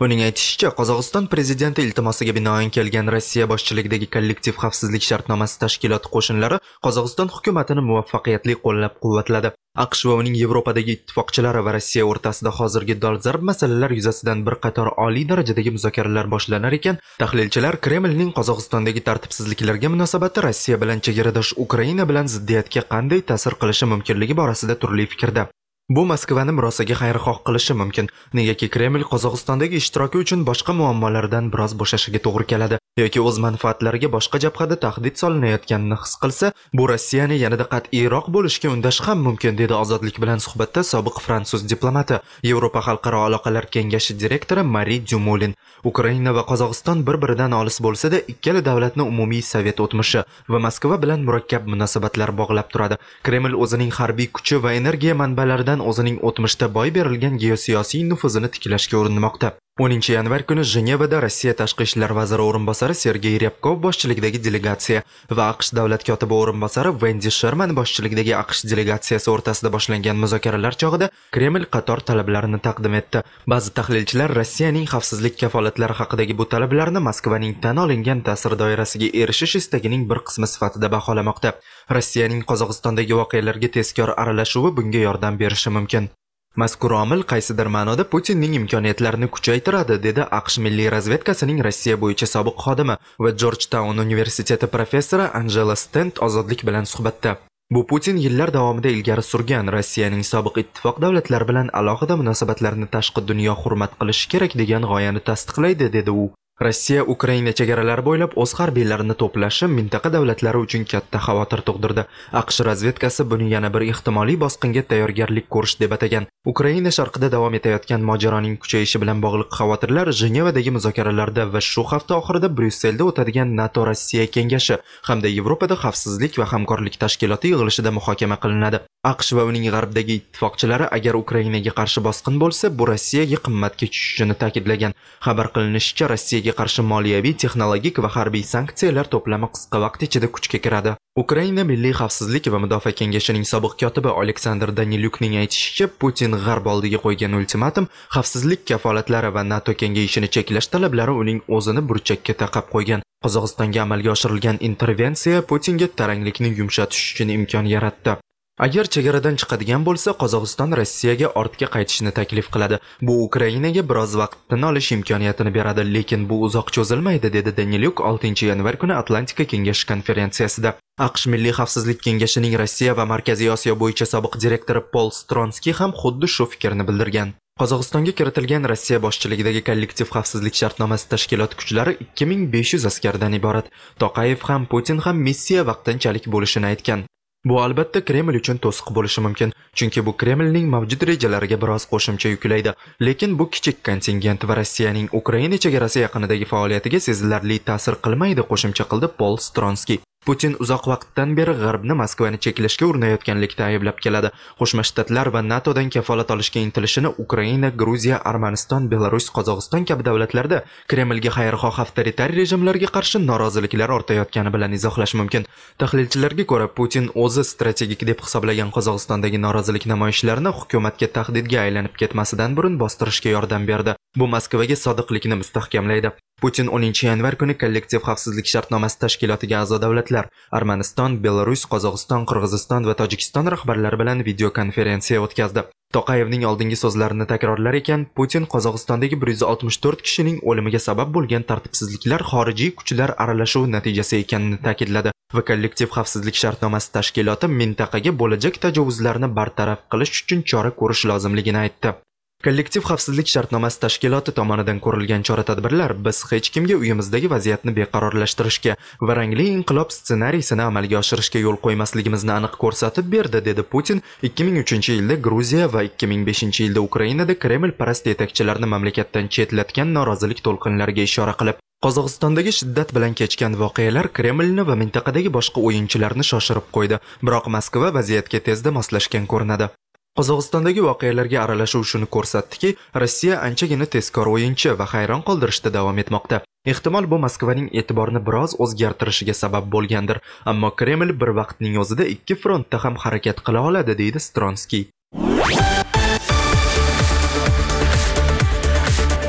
Uning aytishicha, Qozog'iston prezidenti iltimosiga binoan kelgan Rossiya boshchiligidagi kollektiv xavfsizlik shartnomasi tashkiloti qo'shinlari Qozog'iston hukumatini muvaffaqiyatli qo'llab-quvvatladi. AQSh va uning Yevropadagi ittifoqchilari va Rossiya o'rtasida hozirgi dolzarb masalalar yuzasidan bir qator oliy darajadagi muzokaralar boshlanar ekan, tahlilchilar Kremlning Qozog'istondagi tartibsizliklarga munosabati Rossiya bilan chegaradosh Ukraina bilan ziddiyatga qanday ta'sir qilishi mumkinligi borasida turli fikrda. Bu Moskvani murosaga xayrixoh qilishi mumkin, negaki Kreml Qozog'istondagi ishtiroki uchun boshqa muammolardan biroz bo'shashiga to'g'ri keladi yoki o'z manfaatlariga boshqa jabhada tahdid solinayotganini his qilsa, bu Rossiyani yanada qat'iyroq bo'lishga undashi ham mumkin, dedi Ozodlik bilan suhbatda sobiq fransuz diplomati, Yevropa xalqaro aloqalar kengashi direktori Marie Dumolin. Ukraina va Qozog'iston bir-biridan olis bo'lsa-da, ikkala davlatni umumiy sovet o'tmishi va Moskva bilan murakkab munosabatlar bog'lab turadi. Kreml o'zining harbiy kuchi va energiya manbalaridan o'zining o'tmishda boy berilgan geosiyosiy nufuzini tiklashga urinmoqda. o'ninchi yanvar kuni Jenevada Rossiya tashqi ishlar vaziri o'rinbosari Sergey Ryabkov boshchiligidagi delegatsiya va AQSh davlat kotibi o'rinbosari Wendy Sherman boshchiligidagi AQSh delegatsiyasi o'rtasida boshlangan muzokaralar chog'ida Kreml qator talablarini taqdim etdi. Ba'zi tahlilchilar Rossiyaning xavfsizlik kafolatlari haqidagi bu talablarni Moskvaning tan olingan ta'sir doirasiga erishish istagining bir qismi sifatida baholamoqda. Rossiyaning Qozog'istondagi voqealarga tezkor aralashuvi bunga yordam berishi mumkin. Mazkur omil qaysidir ma'noda Putinning imkoniyatlarini kuchaytiradi, dedi AQSh milliy razvedkasining Rossiya bo'yicha sobiq xodimi va Georgetown universiteti professori Angela Stent Ozodlik bilan suhbatda. Bu Putin yillar davomida ilgari surgan Rossiyaning sobiq ittifoq davlatlari bilan alohida munosabatlarni tashqi dunyo hurmat qilishi kerak degan g'oyani tasdiqlaydi, dedi u. Rossiya Ukraina chegaralari bo'ylab o'z harbiylarini to'plashi mintaqa davlatlari uchun katta xavotir tug'dirdi. AQSh razvedkasi buni yana bir ehtimoliy bosqinga tayyorgarlik ko'rish deb atagan. Ukraina sharqida davom etayotgan mojaroning kuchayishi bilan bog'liq xavotirlar Jenevadagi muzokaralarda va shu hafta oxirida Bryusselda o'tadigan NATO Rossiya kengashi hamda Yevropada xavfsizlik va hamkorlik tashkiloti yig'ilishida muhokama qilinadi. AQSh va uning g'arbdagi ittifoqchilari agar Ukrainaga qarshi bosqin bo'lsa, bu Rossiyaga qimmatga tushishini ta'kidlagan. Xabar qilinishicha, Rossiyaga qarshi moliyaviy, texnologik va harbiy sanksiyalar to'plami qisqa vaqt ichida kuchga kiradi. Ukraina Milliy xavfsizlik va mudofaa kengashining sobiq kotibi Aleksandr Danilyukning aytishicha, Putin g'arb oldiga qo'ygan ultimatum, xavfsizlik kafolatlari va NATO kengayishini cheklash talablari uning o'zini burchakka taqab qo'ygan. Qozog'istonga amalga oshirilgan intervensiya Putinga taranglikni yumshatish uchun imkon yaratdi. Agar chegaradan chiqadigan bo'lsa, Qozog'iston Rossiyaga ortga qaytishni taklif qiladi. Bu Ukrainaga biroz vaqtdan olish imkoniyatini beradi, lekin bu uzoq cho'zilmaydi, dedi Danilyuk oltinchi yanvar kuni Atlantika kengashi konferensiyasida. AQSh Milliy xavfsizlik kengashining Rossiya va Markaziy Osiyo bo'yicha sobiq direktori Paul Stronsky ham xuddi shu fikrni bildirgan. Qozog'istonga kiritilgan Rossiya boshchiligidagi kollektiv xavfsizlik shartnomasi tashkiloti kuchlari ikki ming besh yuz askardan iborat. Toqayev ham Putin ham missiya vaqtinchalik bo'lishini aytgan. Bu albatta Kreml uchun to'siq bo'lishi mumkin, chunki bu Kremlning mavjud rejalariga biroz qo'shimcha yuklaydi. Lekin bu kichik kontingent va Rossiyaning Ukraina chegarasi yaqinidagi faoliyatiga sezilarli ta'sir qilmaydi, qo'shimcha qildi Paul Stronsky. Putin uzoq vaqtdan beri G'arbni Moskvani cheklashga urinayotganlikda ayblab keladi. Qo'shma Shtatlar va NATOdan kafolat olishga intilishini Ukraina, Gruziya, Armaniston, Belarus, Qozog'iston kabi davlatlarda Kremlga xayrixoh avtoritar rejimlarga qarshi noroziliklar ortayotgani bilan izohlash mumkin. Tahlilchilarga ko'ra, Putin o'zi strategik deb hisoblagan Qozog'istondagi norozilik namoyishlarini hukumatga tahdidga aylanib ketmasidan burun bostirishga yordam berdi. Bu Moskvaga sodiqlikni mustahkamlaydi. Putin o'ninchi yanvar kuni kollektiv xavfsizlik shartnomasi tashkilotiga a'zo davlatlar Armaniston, Belarus, Qozog'iston, Qirg'iziston va Tojikiston rahbarlari bilan video konferensiya o'tkazdi. Toqayevning oldingi so'zlarini takrorlar ekan, Putin Qozog'istondagi bir yuz oltmish to'rt kishining o'limiga sabab bo'lgan tartibsizliklar xorijiy kuchlar aralashuvi natijasi ekanini ta'kidladi va kollektiv xavfsizlik shartnomasi tashkiloti mintaqaga bo'lajak tajovuzlarni bartaraf qilish uchun chora ko'rish lozimligini aytdi. Kollektiv xavfsizlik shartnomasi tashkiloti tomonidan ko'rilgan chora-tadbirlar biz hech kimga uyimizdagi vaziyatni beqarorlashtirishga va rangli inqilob ssenariysini amalga oshirishga yo'l qo'ymasligimizni aniq ko'rsatib berdi, dedi Putin ikki ming uchinchi yilda Gruziya va ikki ming beshinchi yilda Ukrainada Kreml parast yetakchilarni mamlakatdan chetlatgan norozilik to'lqinlariga ishora qilib, Qozog'istondagi shiddat bilan kechgan voqealar Kremlni va mintaqadagi boshqa o'yinchilarni shoshirib qo'ydi, biroq Moskva vaziyatga tezda moslashgan ko'rinadi. Qozog'istondagi voqealarga aralashuv shuni ko'rsatdiki, Rossiya anchagina tezkor o'yinchi va hayron qoldirishda davom etmoqda. Ehtimol bu Moskvaning e'tiborini biroz o'zgartirishiga sabab bo'lgandir, ammo Kreml bir vaqtning o'zida ikki frontda ham harakat qila oladi, deydi Stronsky.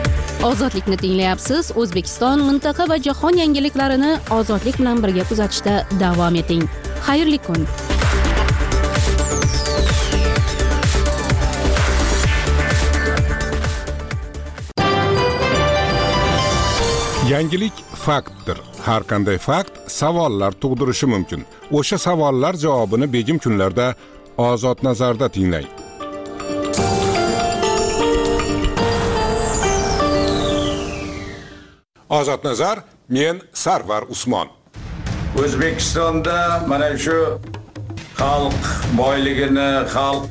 Ozodlikni tinglayapsiz. O'zbekiston, mintaqa va jahon yangiliklarini ozodlik bilan birga kuzatishda davom eting. Xayrli kun. Yangilik faktdir. Har qanday fakt savollar tug'dirishi mumkin. O'sha savollar javobini begim kunlarda Ozod nazarda tinglang. Ozod nazar, men Sarvar Usmon. O'zbekistonda mana shu xalq boyligini, xalq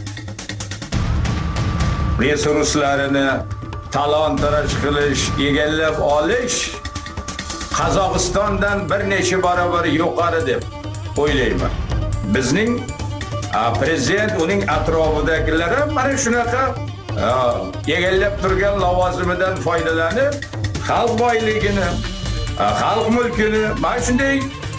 resurslarini talon-taroj qilish, egallab olish Qozog'istondan bir necha barobar yuqori deb o'ylayman. Bizning prezident, uning atrofidagilar ham mana shunaqa egallab turgan lavozimidan foydalanib, xalq boyligini, xalq mulkini mana shunday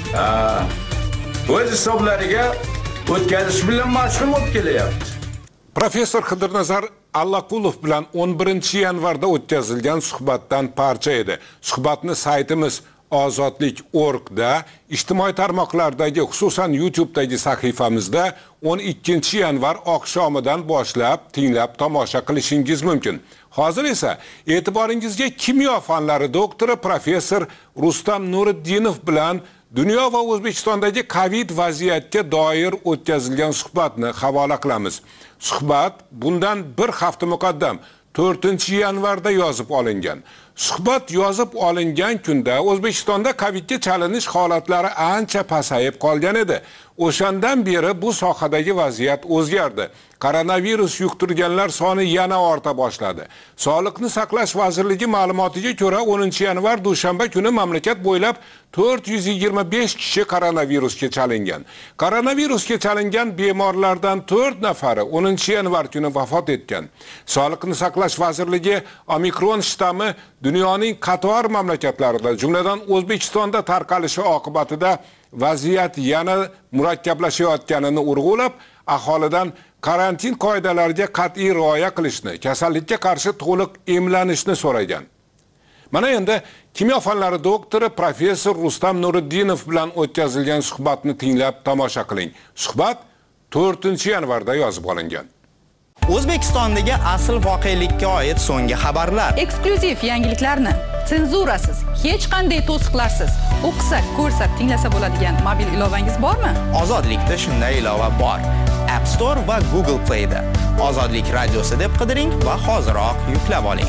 o'z hisoblariga o'tkazish bilan mashg'ul bo'lib kelyapti. Professor Xidirnazar Allaqulov bilan o'n birinchi yanvarda o'tkazilgan suhbatdan parcha edi. Suhbatni saytimiz ozodlik nokta org da, ijtimoiy tarmoqlardagi, xususan YouTube'dagi sahifamizda o'n ikkinchi yanvar oqshomidan boshlab tinglab tomosha qilishingiz mumkin. Hozir esa e'tiboringizga kimyo fanlari doktori professor Rustam Nuriddinov bilan dunyo va O'zbekistondagi Covid vaziyatga doir o'tkazilgan suhbatni havola qilamiz. Suhbat bundan bir hafta muqaddam to'rtinchi yanvarda yozib olingan. Suhbat yozib olingan kunda O'zbekistonda Covidga chalinish holatlari ancha pasayib qolgan edi. O'shandan beri bu sohadagi vaziyat o'zgardi. Koronavirus yuqtirganlar soni yana orta boshladi. Sog'liqni saqlash vazirligi ma'lumotiga ko'ra o'ninchi yanvar dushanba kuni mamlakat bo'ylab to'rt yuz yigirma besh kishi koronavirusga chalingan. Koronavirusga chalingan bemorlardan to'rt nafari o'ninchi yanvar kuni vafot etgan. Sog'liqni saqlash vazirligi Omikron shtammi dunyoning qator mamlakatlarida, jumladan O'zbekistonda tarqalishi oqibatida vaziyat yana murakkablashayotganini urg'ulab, aholidan karantin qoidalariga qat'iy rioya qilishni, kasallikka qarshi to'liq emlanishni so'ragan. Mana endi kimyo fanlari doktori professor Rustam Nuriddinov bilan o'tkazilgan suhbatni tinglab tomosha qiling. Suhbat to'rtinchi yanvarda yozib olingan. O'zbekistondagi asl voqelikka oid so'nggi xabarlar. Eksklyuziv yangiliklarni senzurasiz, hech qanday to'siqlarsiz o'qisa, ko'rsa, tinglasa bo'ladigan mobil ilovangiz bormi? Ozodlikda shunday ilova bor. App Store va Google Play da. Ozodlik radiosi deb qidiring va hoziroq yuklab oling.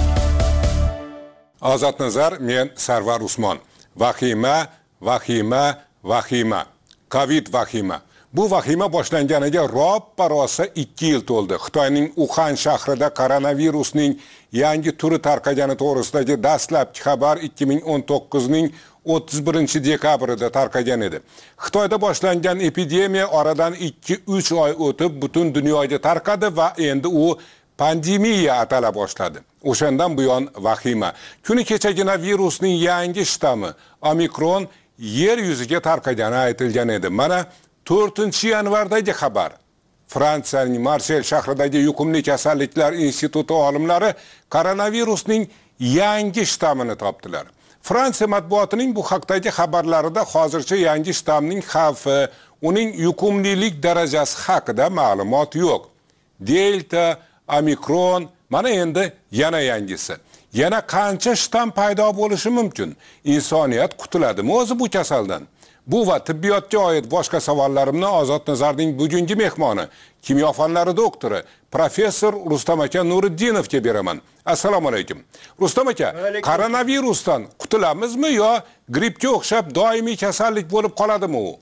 Ozod nazar, men Sarvar Usmon. Vahima, vahima, vahima. Covid vahima. Bu vahima boshlanganiga roppa rosa ikki yil to'ldi. Xitoyning Uxan shahrida koronavirusning yangi turi tarqagani to'g'risidagi dastlabki xabar ikki ming o'n to'qqizning o'ttiz birinchi dekabrida tarqagan edi. Xitoyda boshlangan epidemiya oradan ikki uch oy o'tib butun dunyoga tarqadi va endi u pandemiya atala boshladi. O'shandan buyon vahima. Kuni kechagina virusning yangi shtammi Omikron yer yuziga tarqagani aytilgan edi. Mana to'rtinchi yanvardagi xabar. Fransiyaning Marsel shahridagi yuqumli kasalliklar instituti olimlari koronavirusning yangi shtammini topdilar. Fransiya matbuotining bu haqdagi xabarlarida hozircha yangi shtammning xavfi, uning yuqumlilik darajasi haqida ma'lumot yo'q. Delta, Omikron, mana endi yana yangisi. Yana qancha shtamm paydo bo'lishi mumkin? Insoniyat qutuladimi o'zi bu kasaldan? Bu va tibbiyotga oid boshqa savollarimni Ozod nazarning bugungi mehmoni, kimyo fanlari doktori professor Rustam aka Nuriddinovga beraman. Assalomu alaykum. Rustam aka, koronavirusdan qutulamizmi yo grippga o'xshab doimiy kasallik bo'lib qoladimi u?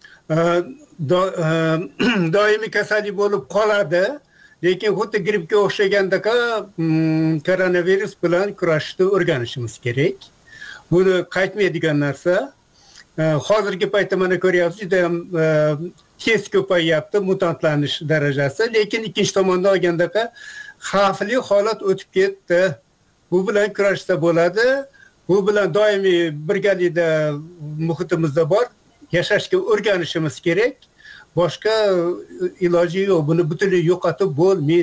Doimiy kasallik bo'lib qoladi, lekin xuddi grippga o'xshagandek koronavirus bilan kurashishni o'rganishimiz kerak. Buni qaytmaydigan narsa. Hozirgi paytda mana ko'ryapsiz, juda ham tez ko'payyapti mutantlanish darajasi, lekin ikkinchi tomondan olganda xavfli holat o'tib ketdi. Bu bilan kurashsa bo'ladi. Bu bilan doimiy birgalikda muhitimizda bor, yashashga o'rganishimiz kerak. Boshqa iloji yo'q. Buni butunlay yo'qotib bo'lmaydi.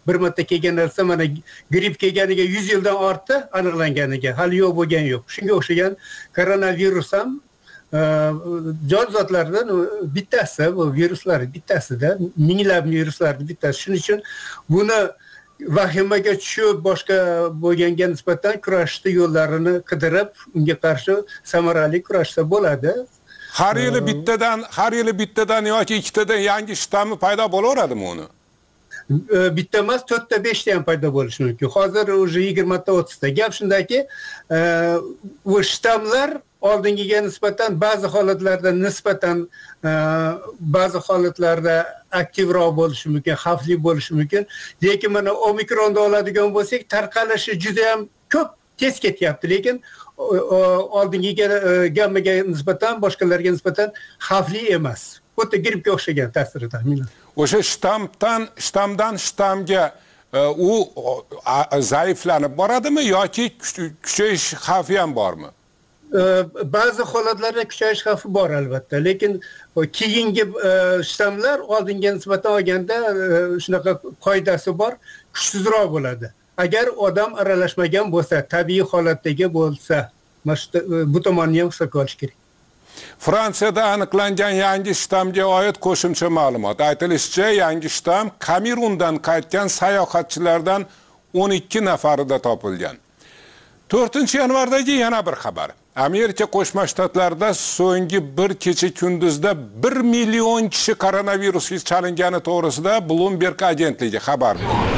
bir marta kelgan narsa mana gripp kelganiga yuz yildan ortdi aniqlanganiga, hali yo'q bo'lgan yo'q. Shunga o'xshagan koronavirus ham jonzotlardan bittasi, bu viruslar bittasida, minglab viruslarning bittasi. Shuning uchun buni vahimaga tushib boshqa bo'lganga nisbatan kurashishni yo'llarini qidirib, unga qarshi samarali kurashsa bo'ladi. Har yili bittadan, har yili bittadan yoki ikkitadan yangi shtammi paydo bo'laveradimi uni? Bitta emas, to'rtta, beshta ham paydo bo'lishi mumkin. Hozir уже yigirmata o'ttizta. Gap shundaki, bu shtamlar oldingiga nisbatan ba'zi holatlarda nisbatan ba'zi holatlarda aktivroq bo'lishi mumkin, xavfli bo'lishi mumkin. Lekin mana omikronni oladigan bo'lsak, tarqalishi juda ham ko'p, tez ketyapti, lekin oldingiga gammaga nisbatan, boshqalarga nisbatan xavfli emas. Xuddi grippga o'xshagan ta'siri taxminan. O'sha shtamdan, shtamdan shtamga u zaiflanib boradimi yoki kuchayish xavfi ham bormi? Ba'zi holatlarda kuchayish xavfi bor albatta, lekin keyingi shtamlar oldinga nisbatan olganda shunaqa qoidasi bor, kuchsizroq bo'ladi. Agar odam aralashmagan bo'lsa, tabiiy holatdagi bo'lsa, bu tomonni ham hisobga olish kerak. Fransiyada aniqlangan yangi shtamga oid qo'shimcha ma'lumot. Aytilishicha, yangi shtam Kamerundan qaytgan sayohatchilardan o'n ikki nafarida topilgan. to'rtinchi yanvardagi yana bir xabar. Amerika Qo'shma Shtatlarida so'nggi bir kecha kunduzda bir million kishi koronavirusga chalingani to'g'risida Bloomberg agentligi xabar berdi.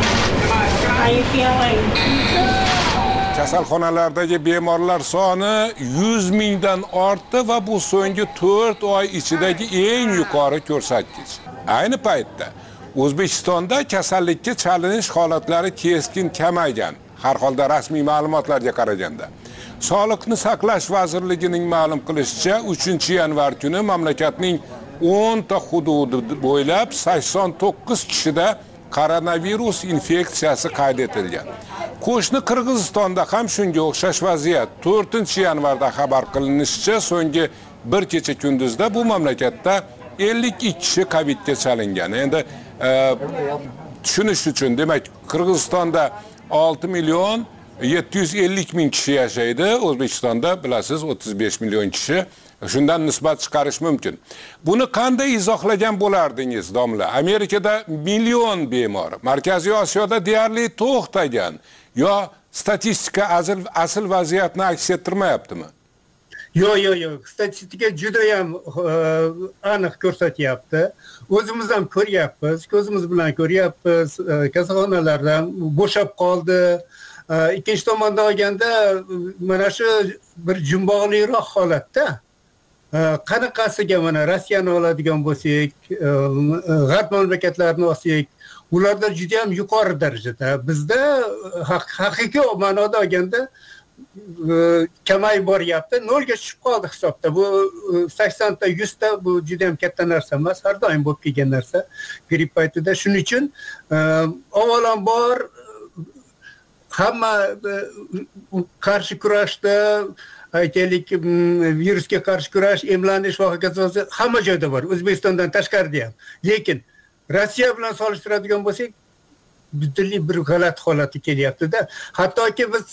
Kasalxonalardagi bemorlar soni yuz mingdan ortdi va bu so'nggi to'rt oy ichidagi eng yuqori ko'rsatkich. Ayni paytda O'zbekistonda kasallikka chalinish holatlari keskin kamaygan. Har holda rasmiy ma'lumotlarga qaraganda. Sog'liqni saqlash vazirligining ma'lum qilishicha, uchinchi yanvar kuni mamlakatning o'nta hududi bo'ylab sakson to'qqiz kishida koronavirus infeksiyasi qayd etilgan. Qo'shni Qirg'izistonda ham shunga o'xshash vaziyat. to'rtinchi yanvarda xabar qilinishicha, so'nggi bir kecha kunduzda bu mamlakatda ellik ikki kishi Covidga chalingan. Endi tushunish uchun, demak, Qirg'izistonda olti million yetti yuz ellik ming kishi yashaydi. O'zbekistonda bilasiz o'ttiz besh million kishi. Shundan nisbat chiqarish mumkin. Buni qanday izohlagan bo'lardingiz, domla? Amerikada million bemor, Markaziy Osiyoda deyarli to'xtagan. Yo statistika asl asl vaziyatni aks ettirmayaptimi? Yo'q, yo'q, yo'q. Statistika juda ham aniq ko'rsatyapti. O'zimiz ham ko'ryapmiz, ko'zimiz bilan ko'ryapmiz. Kasalxonalardan bo'shab qoldi. Ikkinchi tomondan olganda mana shu bir jumboqliroq holatda. Qanaqasiga mana Rossiyani oladigan bo'lsak, g'arb mamlakatlarini olsak, ularda juda ham yuqori darajada. Bizda haqiqiy ma'noda olganda kamayib boryapti, nolga tushib qoldi hisobda. Bu saksonta, yuzta bu juda ham katta narsa emas, har doim bo'lib kelgan narsa gripp paytida. Shuning uchun avvalambor hamma qarshi kurashda, aytaylik, virusga qarshi kurash, emlanish va hokazo hamma joyda bor, O'zbekistondan tashqarida ham. Lekin Rossiya bilan solishtiradigan bo'lsak, butunlay bir g'alati holatga kelyapti-da. Hattoki biz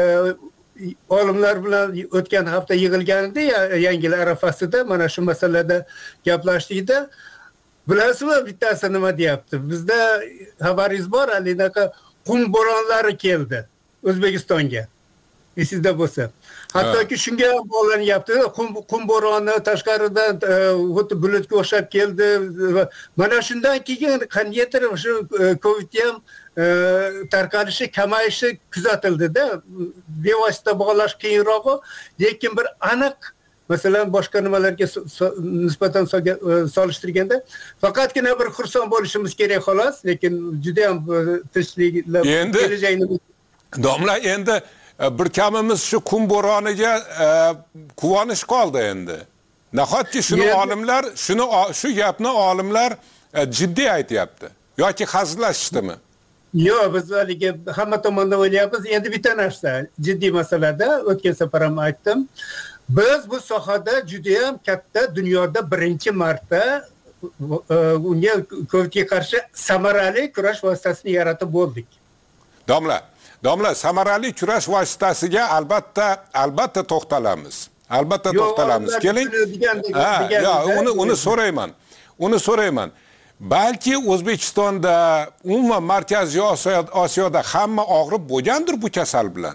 olimlar bilan o'tgan hafta yig'ilganida, yangi yil arafasida mana shu masalada gaplashdikda, bilasizmi, bittasi nima deyapti? Bizda xabaringiz bor, alinaqa qum bo'ronlari keldi O'zbekistonga. Esingizda bo'lsa. Hattoki shunga ham bog'lanyapti. Qum qum bo'roni tashqaridan xuddi bulutga o'xshab keldi. Mana shundan keyin qandaydir shu Covid ham tarqalishi, kamayishi kuzatildi-da. Bevosita bog'lash qiyinroq, lekin bir aniq, masalan, boshqa nimalarga nisbatan solishtirganda faqatgina bir xursand bo'lishimiz kerak xolos, lekin juda ham tinchliklar kelajakni. Domla, endi bir kamimiz shu qum bo'roniga quvonish qoldi endi. Nahotki shuni olimlar, shuni shu gapni olimlar jiddiy aytyapti yoki hazillashdimi? Yo'q, biz haliga hamma tomondan o'ylayapmiz. Endi bitta narsa, jiddiy masalada o'tgan safar ham aytdim. Biz bu sohada juda ham katta, dunyoda birinchi marta unga kovidga qarshi samarali kurash vositasini yaratib bo'ldik. Domla, domla samarali kurash vositasiga albatta albatta to'xtalamiz. Albatta to'xtalamiz. Keling. Ha, yo, uni uni so'rayman. Uni so'rayman. Balki O'zbekistonda, umuman Markaziy Osiyoda hamma og'rib bo'lgandir bu kasal bilan.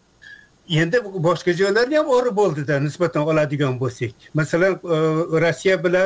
Endi boshqa joylarda ham og'rib bo'ldi-da, nisbatan oladigan bo'lsak. Masalan, Rossiya bilan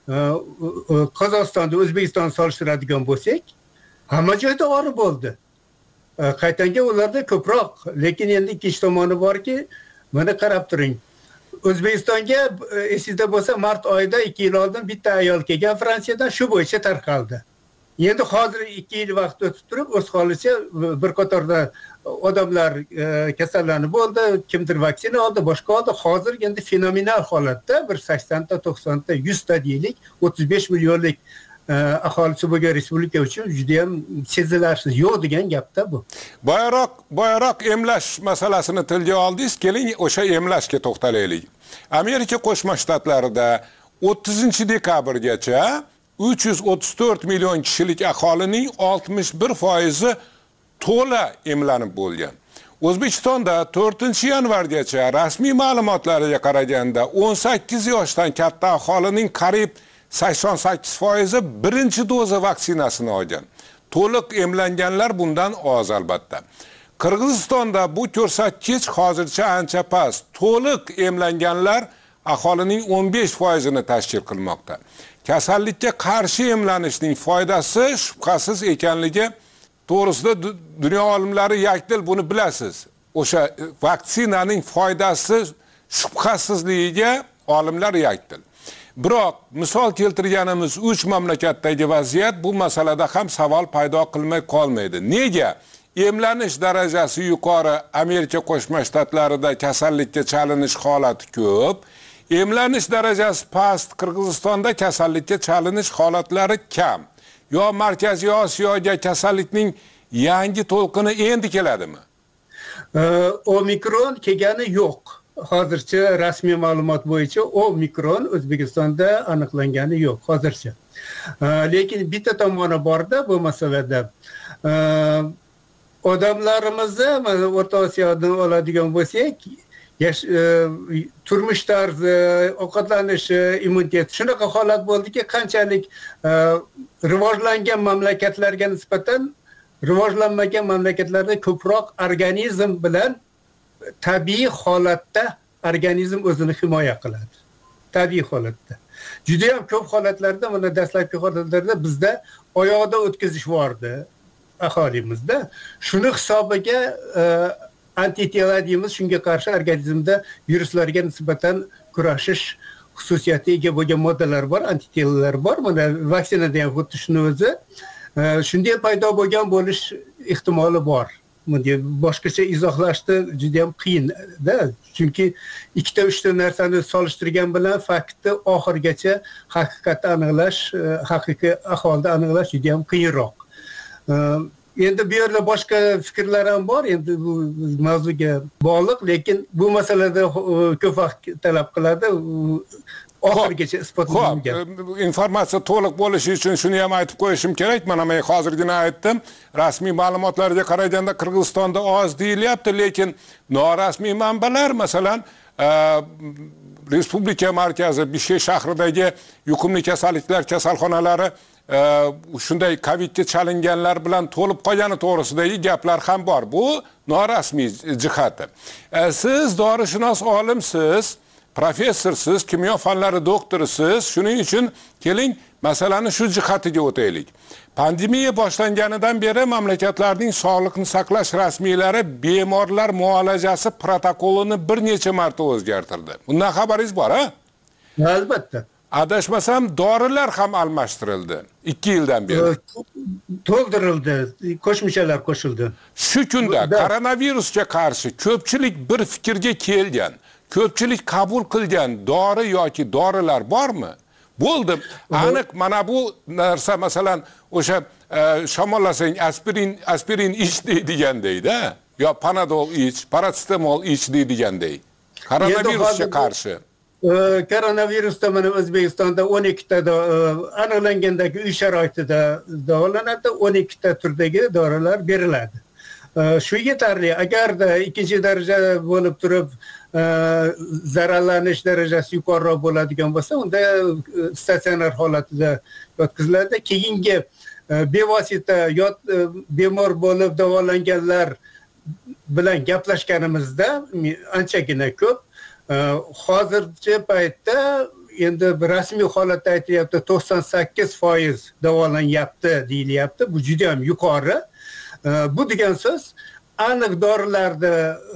Qozog'istonda O'zbekistonni solishtiradigan bo'lsak, hamma joyda og'rib bo'ldi. Qaytanga ularda ko'proq, lekin endi ikkinchi tomoni borki, mana qarab turing. O'zbekistonga esingizda bo'lsa, mart oyida ikki yil oldin bitta ayol kelgan Fransiyadan, shu bo'yicha tarqaldi. Endi hozir ikki yil vaqt o'tib turib, o'z holicha bir qatorda odamlar kasallanib bo'ldi, kimdir vaksina oldi, boshqa oldi. Hozir endi fenomenal holatda bir saksonta, to'qsonta, yuzta deylik, o'ttiz besh millionlik aholisi bo'lgan respublika uchun juda ham sezilarsiz yo'q degan gapda bu. Boyaroq, boyaroq emlash masalasini tilga oldingiz, keling o'sha emlashga to'xtalaylik. Amerika Qo'shma Shtatlarida o'ttizinchi dekabrgacha uch yuz o'ttiz to'rt million kishilik aholining oltmish bir foizi to'la emlanib bo'lgan. O'zbekistonda to'rtinchi yanvargacha rasmiy ma'lumotlarga qaraganda o'n sakkiz yoshdan katta aholining qariyb sakson sakkiz foizi birinchi doza vaksinasini olgan. To'liq emlanganlar bundan oz albatta. Qirg'izistonda bu ko'rsatkich hozircha ancha past. To'liq emlanganlar aholining o'n besh foizini tashkil qilmoqda. Kasallikka qarshi emlanishning foydasi shubhasiz ekanligi to'g'risida dunyo olimlari yakdil buni bilasiz. O'sha vaksinaning foydasi shubhasizligiga olimlar yakdil. Biroq misol keltirganimiz uch mamlakatdagi vaziyat bu masalada ham savol paydo qilmay qolmaydi. Nega? Emlanish darajasi yuqori Amerika Qo'shma Shtatlarida kasallikka chalinish holati ko'p, emlanish darajasi past Qirg'izistonda kasallikka chalinish holatlari kam. Yo Markaziy Osiyoga kasallikning yangi to'lqini endi keladimi? Omikron kelgani yo'q. Hozircha rasmiy ma'lumot bo'yicha Omikron O'zbekistonda aniqlangani yo'q hozircha. Lekin bitta tomoni borda bu masalada. Odamlarimizni O'rta Osiyodan oladigan bo'lsak, turmush tarzi, ovqatlanishi, immunitet shunaqa holat bo'ldiki, qanchalik rivojlangan mamlakatlarga nisbatan rivojlanmagan mamlakatlarda ko'proq organizm bilan tabiiy holatda organizm o'zini himoya qiladi. Tabiiy holatda. Juda ham ko'p holatlarda, mana dastlabki holatlarda bizda oyoqda o'tkazish bordi aholimizda. Shuni hisobiga antitela deymiz, shunga qarshi organizmda viruslarga nisbatan kurashish xususiyatiga ega bo'lgan moddalar bor, antitelalar bor. Mana vaksinada ham xuddi shuni o'zi shunday paydo bo'lgan bo'lish ehtimoli bor. Bunday boshqacha izohlashni juda ham qiyin-da. Chunki ikkita uchta narsani solishtirgan bilan faktni oxirgacha haqiqatni aniqlash, haqiqiy ahvolda aniqlash juda ham qiyinroq. Endi bu yerda boshqa fikrlar ham bor, endi bu mavzuga bog'liq, lekin bu masalada ko'p vaqt talab qiladi. Oxirgacha isbotlangan. Informatsiya to'liq bo'lishi uchun shuni ham aytib qo'yishim kerak. Mana men hozirgina aytdim. Rasmiy ma'lumotlarga qaraganda Qirg'izistonda oz deyilyapti, lekin norasmiy manbalar, masalan, Respublika markazi Bishkek shahridagi yuqumli kasalliklar kasalxonalari shunday Covidga chalinganlar bilan to'lib qolgani to'g'risidagi gaplar ham bor. Bu norasmiy jihati. Siz dorishunos olimsiz, professorsiz, kimyo fanlari doktorisiz. Shuning uchun keling masalani shu jihatiga o'taylik. Pandemiya boshlanganidan beri mamlakatlarning sog'liqni saqlash rasmiylari bemorlar muolajasi protokolini bir necha marta o'zgartirdi. Bundan xabaringiz bor, ha? Albatta. Adashmasam dorilar ham almashtirildi ikki yildan beri. To'ldirildi, qo'shimchalar qo'shildi. Shu kunda koronavirusga qarshi ko'pchilik bir fikrga kelgan, ko'pchilik qabul qilgan dori yoki dorilar bormi? Bo'ldi. Aniq mana bu narsa, masalan, o'sha shamollasang aspirin, aspirin ich deydigandayda, yo panadol ich, paracetamol ich deydigandey. Koronavirusga qarshi. koronavirusda mana O'zbekistonda o'n ikkita aniqlangandagi uy sharoitida davolanadi, o'n ikkita turdagi dorilar beriladi. Shu yetarli. Agarda ikkinchi daraja bo'lib turib zararlanish darajasi yuqoriroq bo'ladigan bo'lsa, unda statsionar holatida yotqiziladi. Keyingi bevosita yot bemor bo'lib davolanganlar bilan gaplashganimizda anchagina ko'p. Hozirgi paytda endi rasmiy holatda aytilyapti to'qson sakkiz foiz davolanyapti deyilyapti. Bu juda ham yuqori. Bu degan so'z aniq dorilarda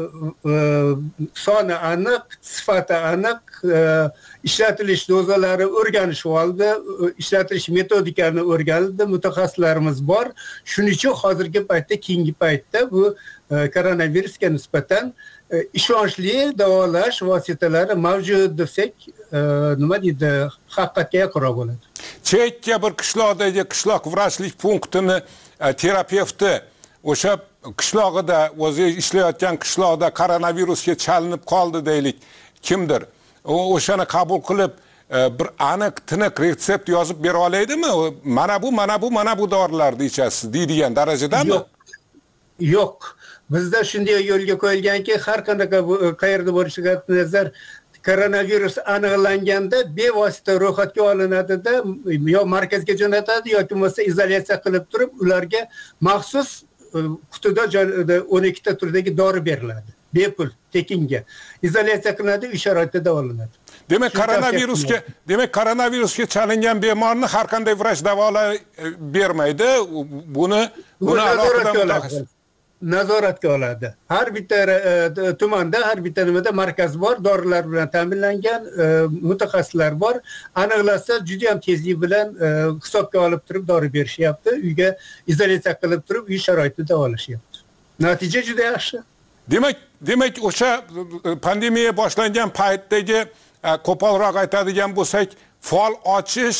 soni aniq, sifati aniq, ishlatilish dozalari o'rganishib oldi, ishlatilish metodikani o'rganildi, mutaxassislarimiz bor. Shuning uchun hozirgi paytda, keyingi paytda bu koronavirusga nisbatan ishonchli davolash vositalari mavjud desak, nima deydi, haqiqatga yaqinroq bo'ladi. Chekka bir qishloqdagi qishloq vrachlik punktini terapevti o'sha qishlog'ida, o'zi ishlayotgan qishloqda koronavirusga chalinib qoldi deylik, kimdir. O'shani qabul qilib bir aniq, tiniq retsept yozib bera oladimi? Mana bu, mana bu, mana bu dorilarni ichasiz deydigan darajadami? Yo'q. Yo'q. Bizda shunday yo'lga qo'yilganki, har qanaqa qayerda bo'lishiga nazar koronavirus aniqlanganda bevosita ro'yxatga olinadi-da, yo markazga jo'natadi yoki bo'lmasa izolyatsiya qilib turib, ularga maxsus qutida o'n ikkita turdagi dori beriladi. Bepul, tekinga. Izolyatsiya qilinadi, uy sharoitida davolanadi. Demak, koronavirusga, demak, koronavirusga chalingan bemorni har qanday vrach davolay bermaydi. Buni buni alohida mutaxassis nazoratga oladi. Har bitta tumanda, har bitta nimada markaz bor, dorilar bilan ta'minlangan mutaxassislar bor. Aniqlasa juda ham tezlik bilan hisobga olib turib dori berishyapti, uyga izolyatsiya qilib turib uy sharoitida davolashyapti. Natija juda yaxshi. Demak, demak o'sha pandemiya boshlangan paytdagi qo'polroq aytadigan bo'lsak, faol ochish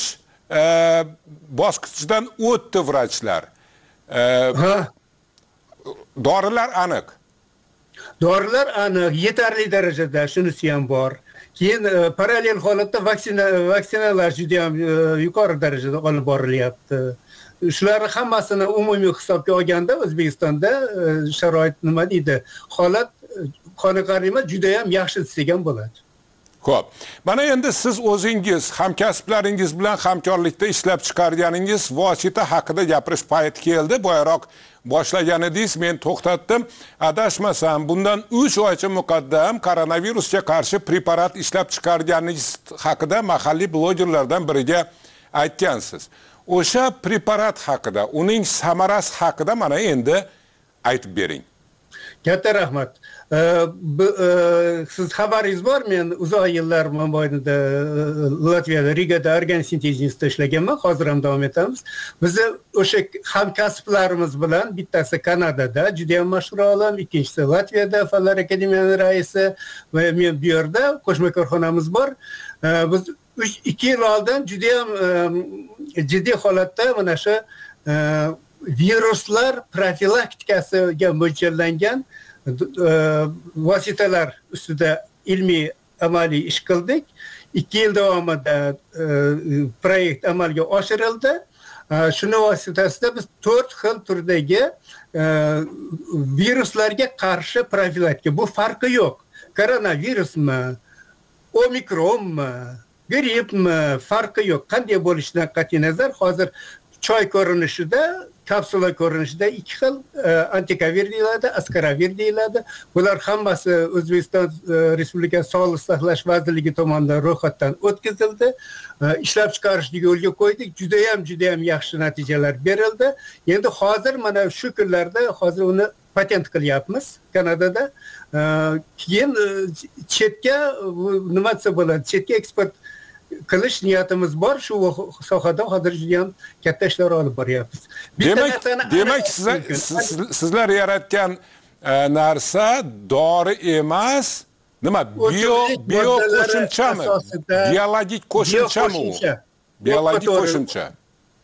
bosqichidan o'tdi vrachlar. Ha. Dorilar aniq. Dorilar aniq, yetarli darajada, shunisi ham bor. Keyin parallel holatda vaksina vaksinalar juda ham yuqori darajada olib borilyapti. Shularni hammasini umumiy hisobga olganda O'zbekistonda sharoit nima deydi, holat qoniqarli emas, juda ham yaxshi desak ham bo'ladi. Xo'p. Mana endi siz o'zingiz hamkasblaringiz bilan hamkorlikda ishlab chiqarganingiz vosita haqida gapirish payti keldi. Boyaroq boshlagan edingiz, men to'xtatdim. Adashmasam, bundan uch oycha muqaddam koronavirusga qarshi preparat ishlab chiqarganingiz haqida mahalliy blogerlardan biriga aytgansiz. O'sha preparat haqida, uning samarasi haqida mana endi aytib bering. Katta rahmat. Siz xabaringiz bor, men uzoq yillar mobaynida Latviyada, Rigada organik sintez institutida ishlaganman, hozir ham davom etamiz. Biz o'sha hamkasblarimiz bilan bittasi Kanadada, juda ham mashhur olim, ikkinchisi Latviyada Fanlar akademiyasining raisi va men bu yerda qo'shma korxonamiz bor. Biz ikki yil oldin juda ham jiddiy holatda mana shu viruslar profilaktikasiga mo'ljallangan vositalar ustida ilmiy amaliy ish qildik. ikki yil davomida proyekt amalga oshirildi. Shuni vositasida biz to'rt xil turdagi viruslarga qarshi profilaktika. Bu farqi yo'q. Koronavirusmi, omikronmi, grippmi, farqi yo'q. Qanday bo'lishidan qat'iy nazar, hozir choy ko'rinishida, kapsula ko'rinishida ikki xil antikavir deyiladi, askaravir deyiladi. Bular hammasi O'zbekiston Respublikasi Sog'liqni saqlash vazirligi tomonidan ro'yxatdan o'tkazildi. Ishlab chiqarishni yo'lga qo'ydik. Juda ham juda ham yaxshi natijalar berildi. Endi hozir mana shu kunlarda hozir uni patent qilyapmiz Kanadada. Keyin chetga nima desa bo'ladi? Chetga eksport qilish niyatimiz bor. Shu sohada hozir juda ham katta ishlar olib boryapmiz. Demak, demak sizlar sizlar yaratgan narsa dori emas, nima? Bio bio qo'shimchami? Biologik qo'shimchami u? Biologik qo'shimcha.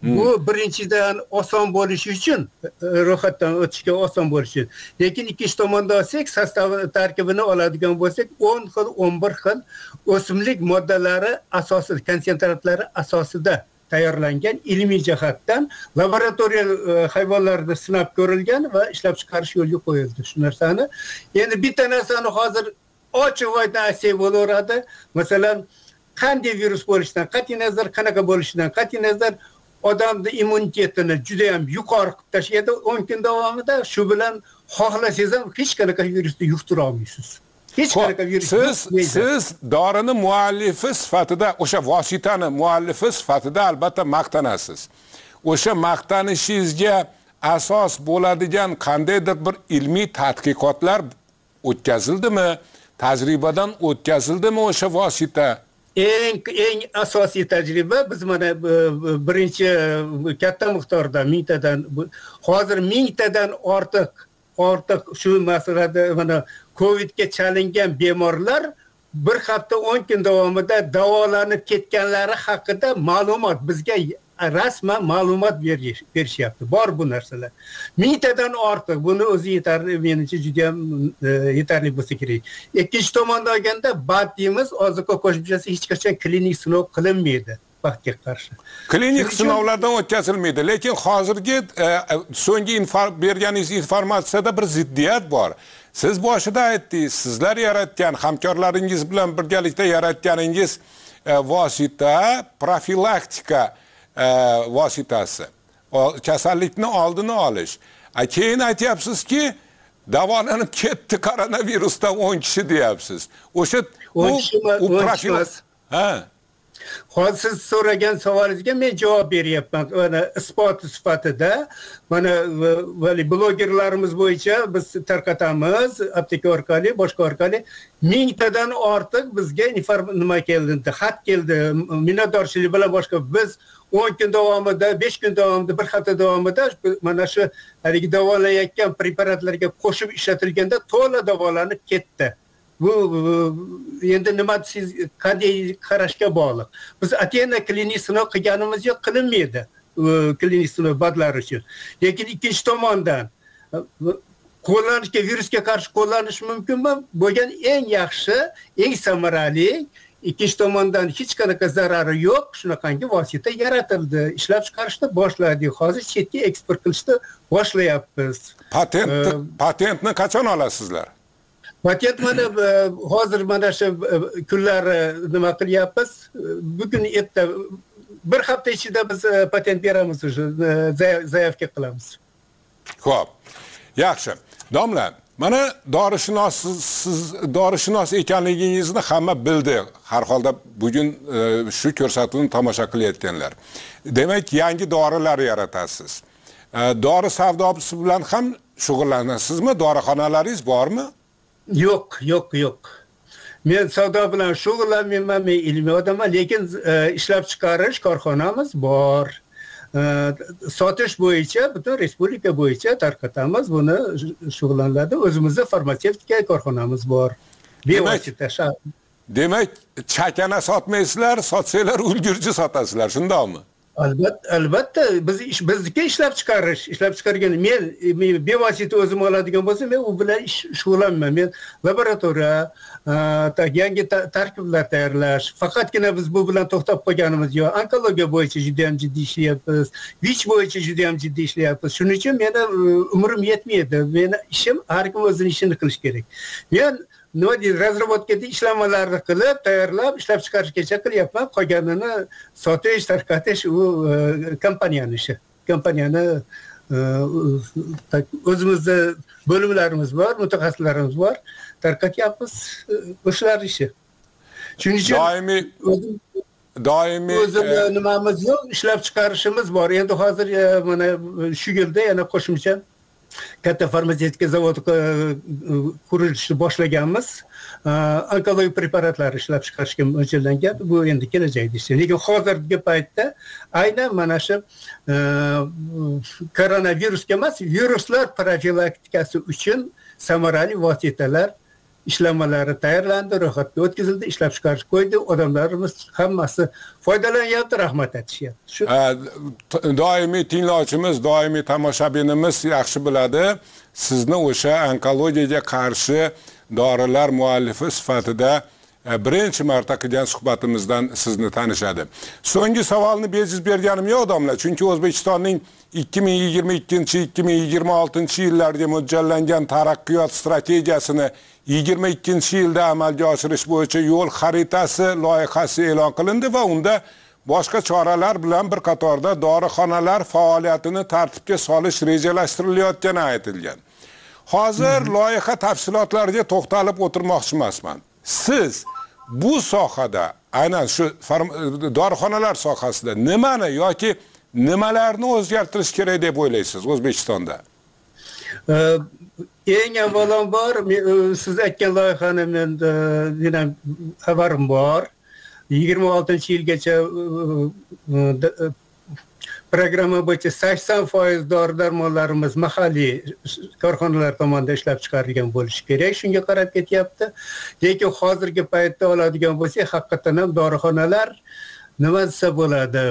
Bu birinchidan oson bo'lishi uchun, ro'yxatdan o'tishga oson bo'lishi uchun. Lekin ikkinchi tomonda olsak, sostav tarkibini oladigan bo'lsak, o'n xil, o'n bir xil o'simlik moddalari asosida, konsentratlari asosida tayyorlangan ilmiy jihatdan laboratoriya hayvonlarda sinab ko'rilgan va ishlab chiqarish yo'lga qo'yildi. Shu narsani endi bitta narsani hozir ochiq oydin aytsak bo'laveradi. Masalan, qanday virus bo'lishidan qat'iy nazar, qanaqa bo'lishidan qat'iy nazar odamni immunitetini juda ham yuqori qilib tashlaydi. o'n kun davomida shu bilan xohlasangiz ham hech qanaqa virusni yuqtira olmaysiz. Hech qanaqa virus. Siz siz dorini muallifi sifatida, o'sha vositani muallifi sifatida albatta maqtanasiz. O'sha maqtanishingizga asos bo'ladigan qandaydir bir ilmiy tadqiqotlar o'tkazildimi? Tajribadan o'tkazildimi o'sha vosita? Eng eng asosiy tajriba biz mana birinchi katta miqdorda mingtadan hozir mingtadan ortiq ortiq shu masalada mana Covidga chalingan bemorlar bir hafta o'n kun davomida davolanib ketganlari haqida ma'lumot bizga rasman ma'lumot berishyapti. Bor bu narsalar. Mingtadan ortiq, buni o'zi yetarli, menimcha juda ham yetarli bo'lsa kerak. Ikkinchi tomondan olganda bat deymiz, ozuqa qo'shimchasi hech qachon klinik sinov qilinmaydi vaqtga qarshi. Klinik sinovlardan o'tkazilmaydi, lekin hozirgi so'nggi berganingiz informatsiyada bir ziddiyat bor. Siz boshida aytdingiz, sizlar yaratgan, hamkorlaringiz bilan birgalikda yaratganingiz vosita profilaktika vositasi, kasallikni oldini olish. Keyin aytyapsizki, davolanib ketdi koronavirusdan o'n kishi deyapsiz. O'sha u profilaktika. Ha. Hozir siz so'ragan savolingizga men javob beryapman. Mana isbot sifatida, mana vali blogerlarimiz bo'yicha biz tarqatamiz, apteka orqali, boshqa orqali mingtadan ortiq bizga nima keldi, xat keldi, minnatdorchilik bilan boshqa biz o'n kun davomida, besh kun davomida, bir hafta davomida mana shu haligi davolayotgan preparatlarga qo'shib ishlatilganda to'la davolanib ketdi. Bu endi nima siz qanday qarashga bog'liq. Biz atena klinik sinov qilganimiz yo'q, qilinmaydi klinik sinov badlar uchun. Lekin ikkinchi tomondan qo'llanishga, virusga qarshi qo'llanish mumkinmi? Bo'lgan eng yaxshi, eng samarali, ikkinchi tomondan hech qanaqa zarari yo'q, shunaqangi vosita yaratildi, ishlab chiqarishni boshladik. Hozir chetga eksport qilishni boshlayapmiz. Patentni patentni qachon olasizlar? Patent mana hozir mana shu kunlar nima qilyapmiz? Bugun erta bir hafta ichida biz patent beramiz, zayovka qilamiz. Xo'p. Yaxshi. Domla, mana dorishunos siz dorishunos ekanligingizni hamma bildi. Har holda bugun shu ko'rsatuvni tomosha qilayotganlar. Demak, yangi dorilar yaratasiz. Dori savdosi bilan ham shug'ullanasizmi? Dorixonalaringiz bormi? Yo'q, yo'q, yo'q. Men savdo bilan shug'ullanmayman, men ilmiy odamman, lekin ishlab chiqarish korxonamiz bor. Sotish bo'yicha butun respublika bo'yicha tarqatamiz, buni shug'ullanadi. O'zimizda farmatsevtika korxonamiz bor. Bevosita. Demak, chakana sotmaysizlar, sotsanglar ulgurji sotasizlar, shundaqmi? Albatta, albatta biz ish bizniki ishlab chiqarish, ishlab chiqargan men bevosita o'zim oladigan bo'lsam, men u bilan shug'ullanmayman. Men laboratoriya, yangi tarkiblar tayyorlash, faqatgina biz bu bilan to'xtab qolganimiz yo'q. Onkologiya bo'yicha juda ham jiddiy ishlayapmiz, vich bo'yicha juda ham jiddiy ishlayapmiz. Shuning uchun meni umrim yetmaydi. Meni ishim har kim o'zining ishini qilish kerak. Men nima deydi, razrabotkada ishlanmalarni qilib, tayyorlab, ishlab chiqarishgacha qilyapman. Qolganini sotish, tarqatish u kompaniyani ishi. Kompaniyani o'zimizda bo'limlarimiz bor, mutaxassislarimiz bor, tarqatyapmiz, o'shalar ishi. Shuning uchun doimiy doimiy o'zim nimamiz yo'q, ishlab chiqarishimiz bor. Endi hozir mana shu yilda yana qo'shimcha katta farmatsevtika zavodi qurilishni boshlaganmiz. Onkologik preparatlar ishlab chiqarishga mo'ljallangan. Bu endi kelajakda ish. Lekin hozirgi paytda aynan mana shu koronavirusga emas, viruslar profilaktikasi uchun samarali vositalar ishlanmalari tayyorlandi, ro'yxatga o'tkazildi, ishlab chiqarish qo'ydi. Odamlarimiz hammasi foydalanyapti, rahmat aytishyapti. Shu doimiy tinglovchimiz, doimiy tomoshabinimiz yaxshi biladi. Sizni o'sha onkologiyaga qarshi dorilar muallifi sifatida birinchi marta qilgan suhbatimizdan sizni tanishadi. So'nggi savolni bejiz berganim yo'q odamlar, chunki O'zbekistonning ikki ming yigirma ikkinchi ikki ming yigirma oltinchi yillarga mo'ljallangan taraqqiyot strategiyasini yigirma ikkinchi yilda amalga oshirish bo'yicha yo'l xaritasi loyihasi e'lon qilindi va unda boshqa choralar bilan bir qatorda dorixonalar faoliyatini tartibga solish rejalashtirilayotgani aytilgan. Hozir loyiha tafsilotlariga to'xtalib o'tirmoqchi emasman. Siz bu sohada, aynan shu dorixonalar sohasida nimani yoki nimalarni o'zgartirish kerak deb o'ylaysiz O'zbekistonda? Eng avvalambor siz aytgan loyihani men yana xabarim bor. yigirma oltinchi yilgacha programma bo'yicha sakson foiz dori-darmonlarimiz mahalliy korxonalar tomonidan ishlab chiqarilgan bo'lishi kerak. Shunga qarab ketyapti. Lekin hozirgi paytda oladigan bo'lsak, haqiqatan ham dorixonalar nima desa bo'ladi?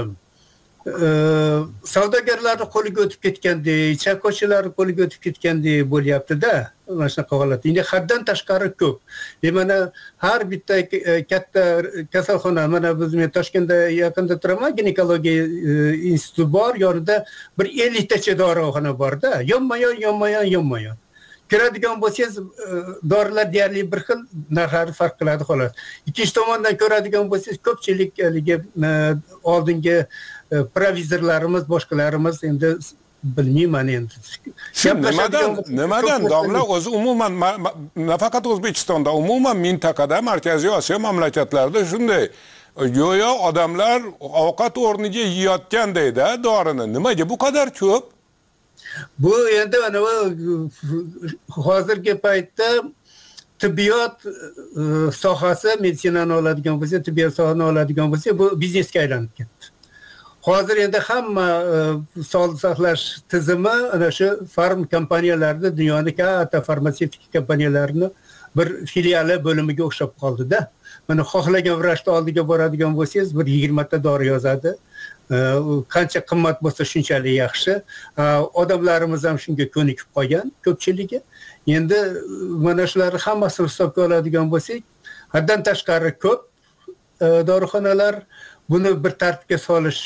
Savdogarlarning qo'liga o'tib ketgandek, chakkochilarning qo'liga o'tib ketgandek bo'lyapti-da. Mana shunaqa holat. Endi haddan tashqari ko'p. Mana har bitta katta kasalxona, mana biz men Toshkentda yaqinda turaman, ginekologiya instituti bor, yonida bir ellik tacha dorixona bor-da. Yonma-yon, yonma-yon, yonma-yon. Ko'radigan bo'lsangiz, dorilar deyarli bir xil, narxlari farq qiladi xolos. Ikkinchi tomondan ko'radigan bo'lsangiz, ko'pchilik haligi oldingi provizorlarimiz, boshqalarimiz endi bilmayman endi. Nimadan, nimadan domla o'zi umuman nafaqat O'zbekistonda, umuman mintaqada, Markaziy Osiyo mamlakatlarida shunday go'yo odamlar ovqat o'rniga yeyotgandek-da dorini. Nimaga bu qadar ko'p? Bu endi mana hozirgi paytda tibbiyot sohasi, meditsinani oladigan bo'lsa, tibbiyot sohasini oladigan bo'lsa, bu biznesga aylanib ketdi. Hozir endi hamma sog'liqni saqlash tizimi ana shu farm kompaniyalarida, dunyoning katta farmatsevtik kompaniyalarini bir filiali bo'limiga o'xshab qoldi-da. Mana xohlagan vrachni oldiga boradigan bo'lsangiz, bir yigirma ta dori yozadi. Qancha qimmat bo'lsa shunchalik yaxshi. Odamlarimiz ham shunga ko'nikib qolgan, ko'pchiligi. Endi mana shularni hammasini hisobga oladigan bo'lsak, haddan tashqari ko'p dorixonalar. Buni bir tartibga solish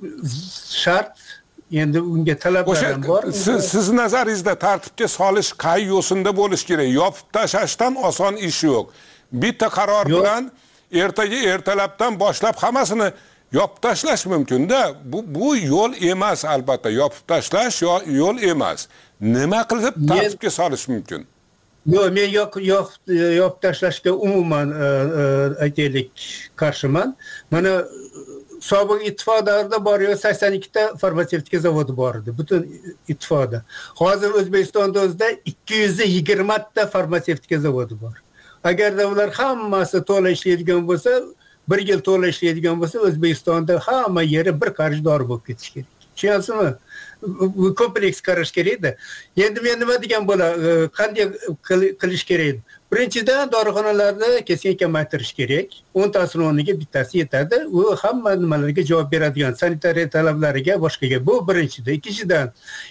shart. Endi unga talablar ham bor. Siz siz nazaringizda tartibga solish qay yo'sinda bo'lish kerak? Yopib tashlashdan oson ish yo'q. Bitta qaror bilan ertaga ertalabdan boshlab hammasini yopib tashlash mumkin-da. Bu bu yo'l emas albatta. Yopib tashlash yo'l emas. Nima qilib tartibga solish mumkin? Yo'q, men yo'q yo'q yopib tashlashga umuman aytaylik qarshiman. Mana sobiq ittifoq davrida bor yo'q sakson ikki ta farmatsevtika zavodi bor edi, butun ittifoqda. Hozir O'zbekistonda o'zida ikki yuz yigirma ta farmatsevtika zavodi bor. Agarda ular hammasi to'la ishlaydigan bo'lsa, bir yil to'la ishlaydigan bo'lsa, O'zbekistonda hamma yeri bir qarich dori bo'lib ketishi kerak. Tushunyapsizmi? Kompleks qarash kerak-da. Endi men nima degan bo'la, qanday qilish kerak? Birinchidan dorixonalarni keskin kamaytirish kerak. o'n tasini o'rniga bittasi yetadi. U hamma nimalarga javob beradigan, sanitariya talablariga, boshqaga. Bu birinchidan. Ikkinchidan,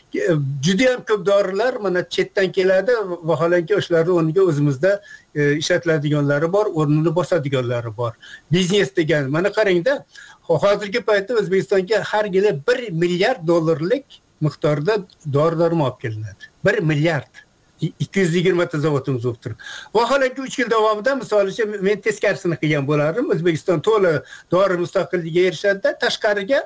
juda ham ko'p dorilar mana chetdan keladi, vaholanki o'shalarning o'rniga o'zimizda ishlatiladiganlari bor, o'rnini bosadiganlari bor. Biznes degan, mana qarangda, hozirgi paytda O'zbekistonga har yili bir milliard dollarlik miqdorda dori-darmon olib kelinadi. bir milliard. ikki yuz yigirma ta zavodimiz bo'lib turibdi. Vaholanki uch yil davomida misol uchun men teskarisini qilgan bo'lardim. O'zbekiston to'la dori mustaqilligiga erishadi, tashqariga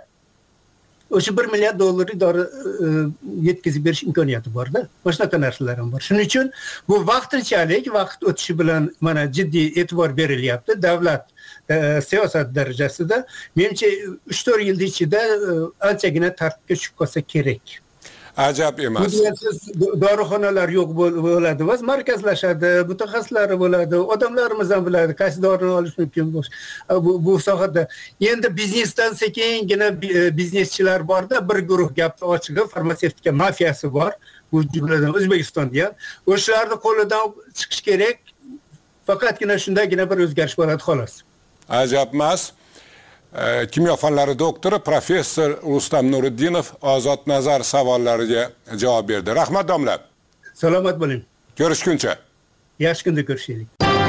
o'sha bir milliard dollarlik dori yetkazib berish imkoniyati bor-da. Mana shunaqa narsalar ham bor. Shuning uchun bu vaqtinchalik, vaqt o'tishi bilan mana jiddiy e'tibor berilyapti. Davlat siyosat darajasida menimcha uch to'rt yil ichida anchagina tartibga tushib qolsa kerak. Ajab emas. Dorixonalar yo'q bo'ladi, va markazlashadi, mutaxassislari bo'ladi, odamlarimiz ham biladi, qaysi dorini olish mumkin bu bu sohada. Endi biznesdan sekingina bizneschilar borda, bir guruh gapni ochig'i farmatsevtika mafiyasi bor, bu jumladan O'zbekistonda ham. O'shalarning qo'lidan chiqish kerak. faqatgina shundagina bir o'zgarish bo'ladi xolos. Ajab emas. Kimyo fanlari doktori professor Rustam Nuriddinov Ozod Nazar savollariga javob berdi. Rahmat domla. Salomat bo'ling. Ko'rishguncha. Yaxshi kunda ko'rishaylik.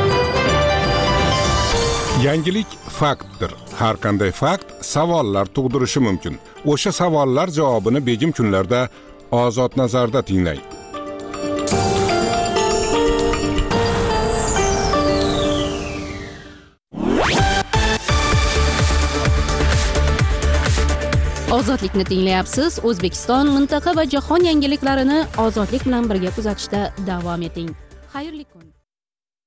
Yangilik faktdir. Har qanday fakt savollar tug'dirishi mumkin. O'sha savollar javobini begim kunlarda Ozod Nazarda tinglang. Ozodlikni tinglayapsiz. O'zbekiston, mintaqa va jahon yangiliklarini ozodlik bilan birga kuzatishda davom eting. Xayrli kun.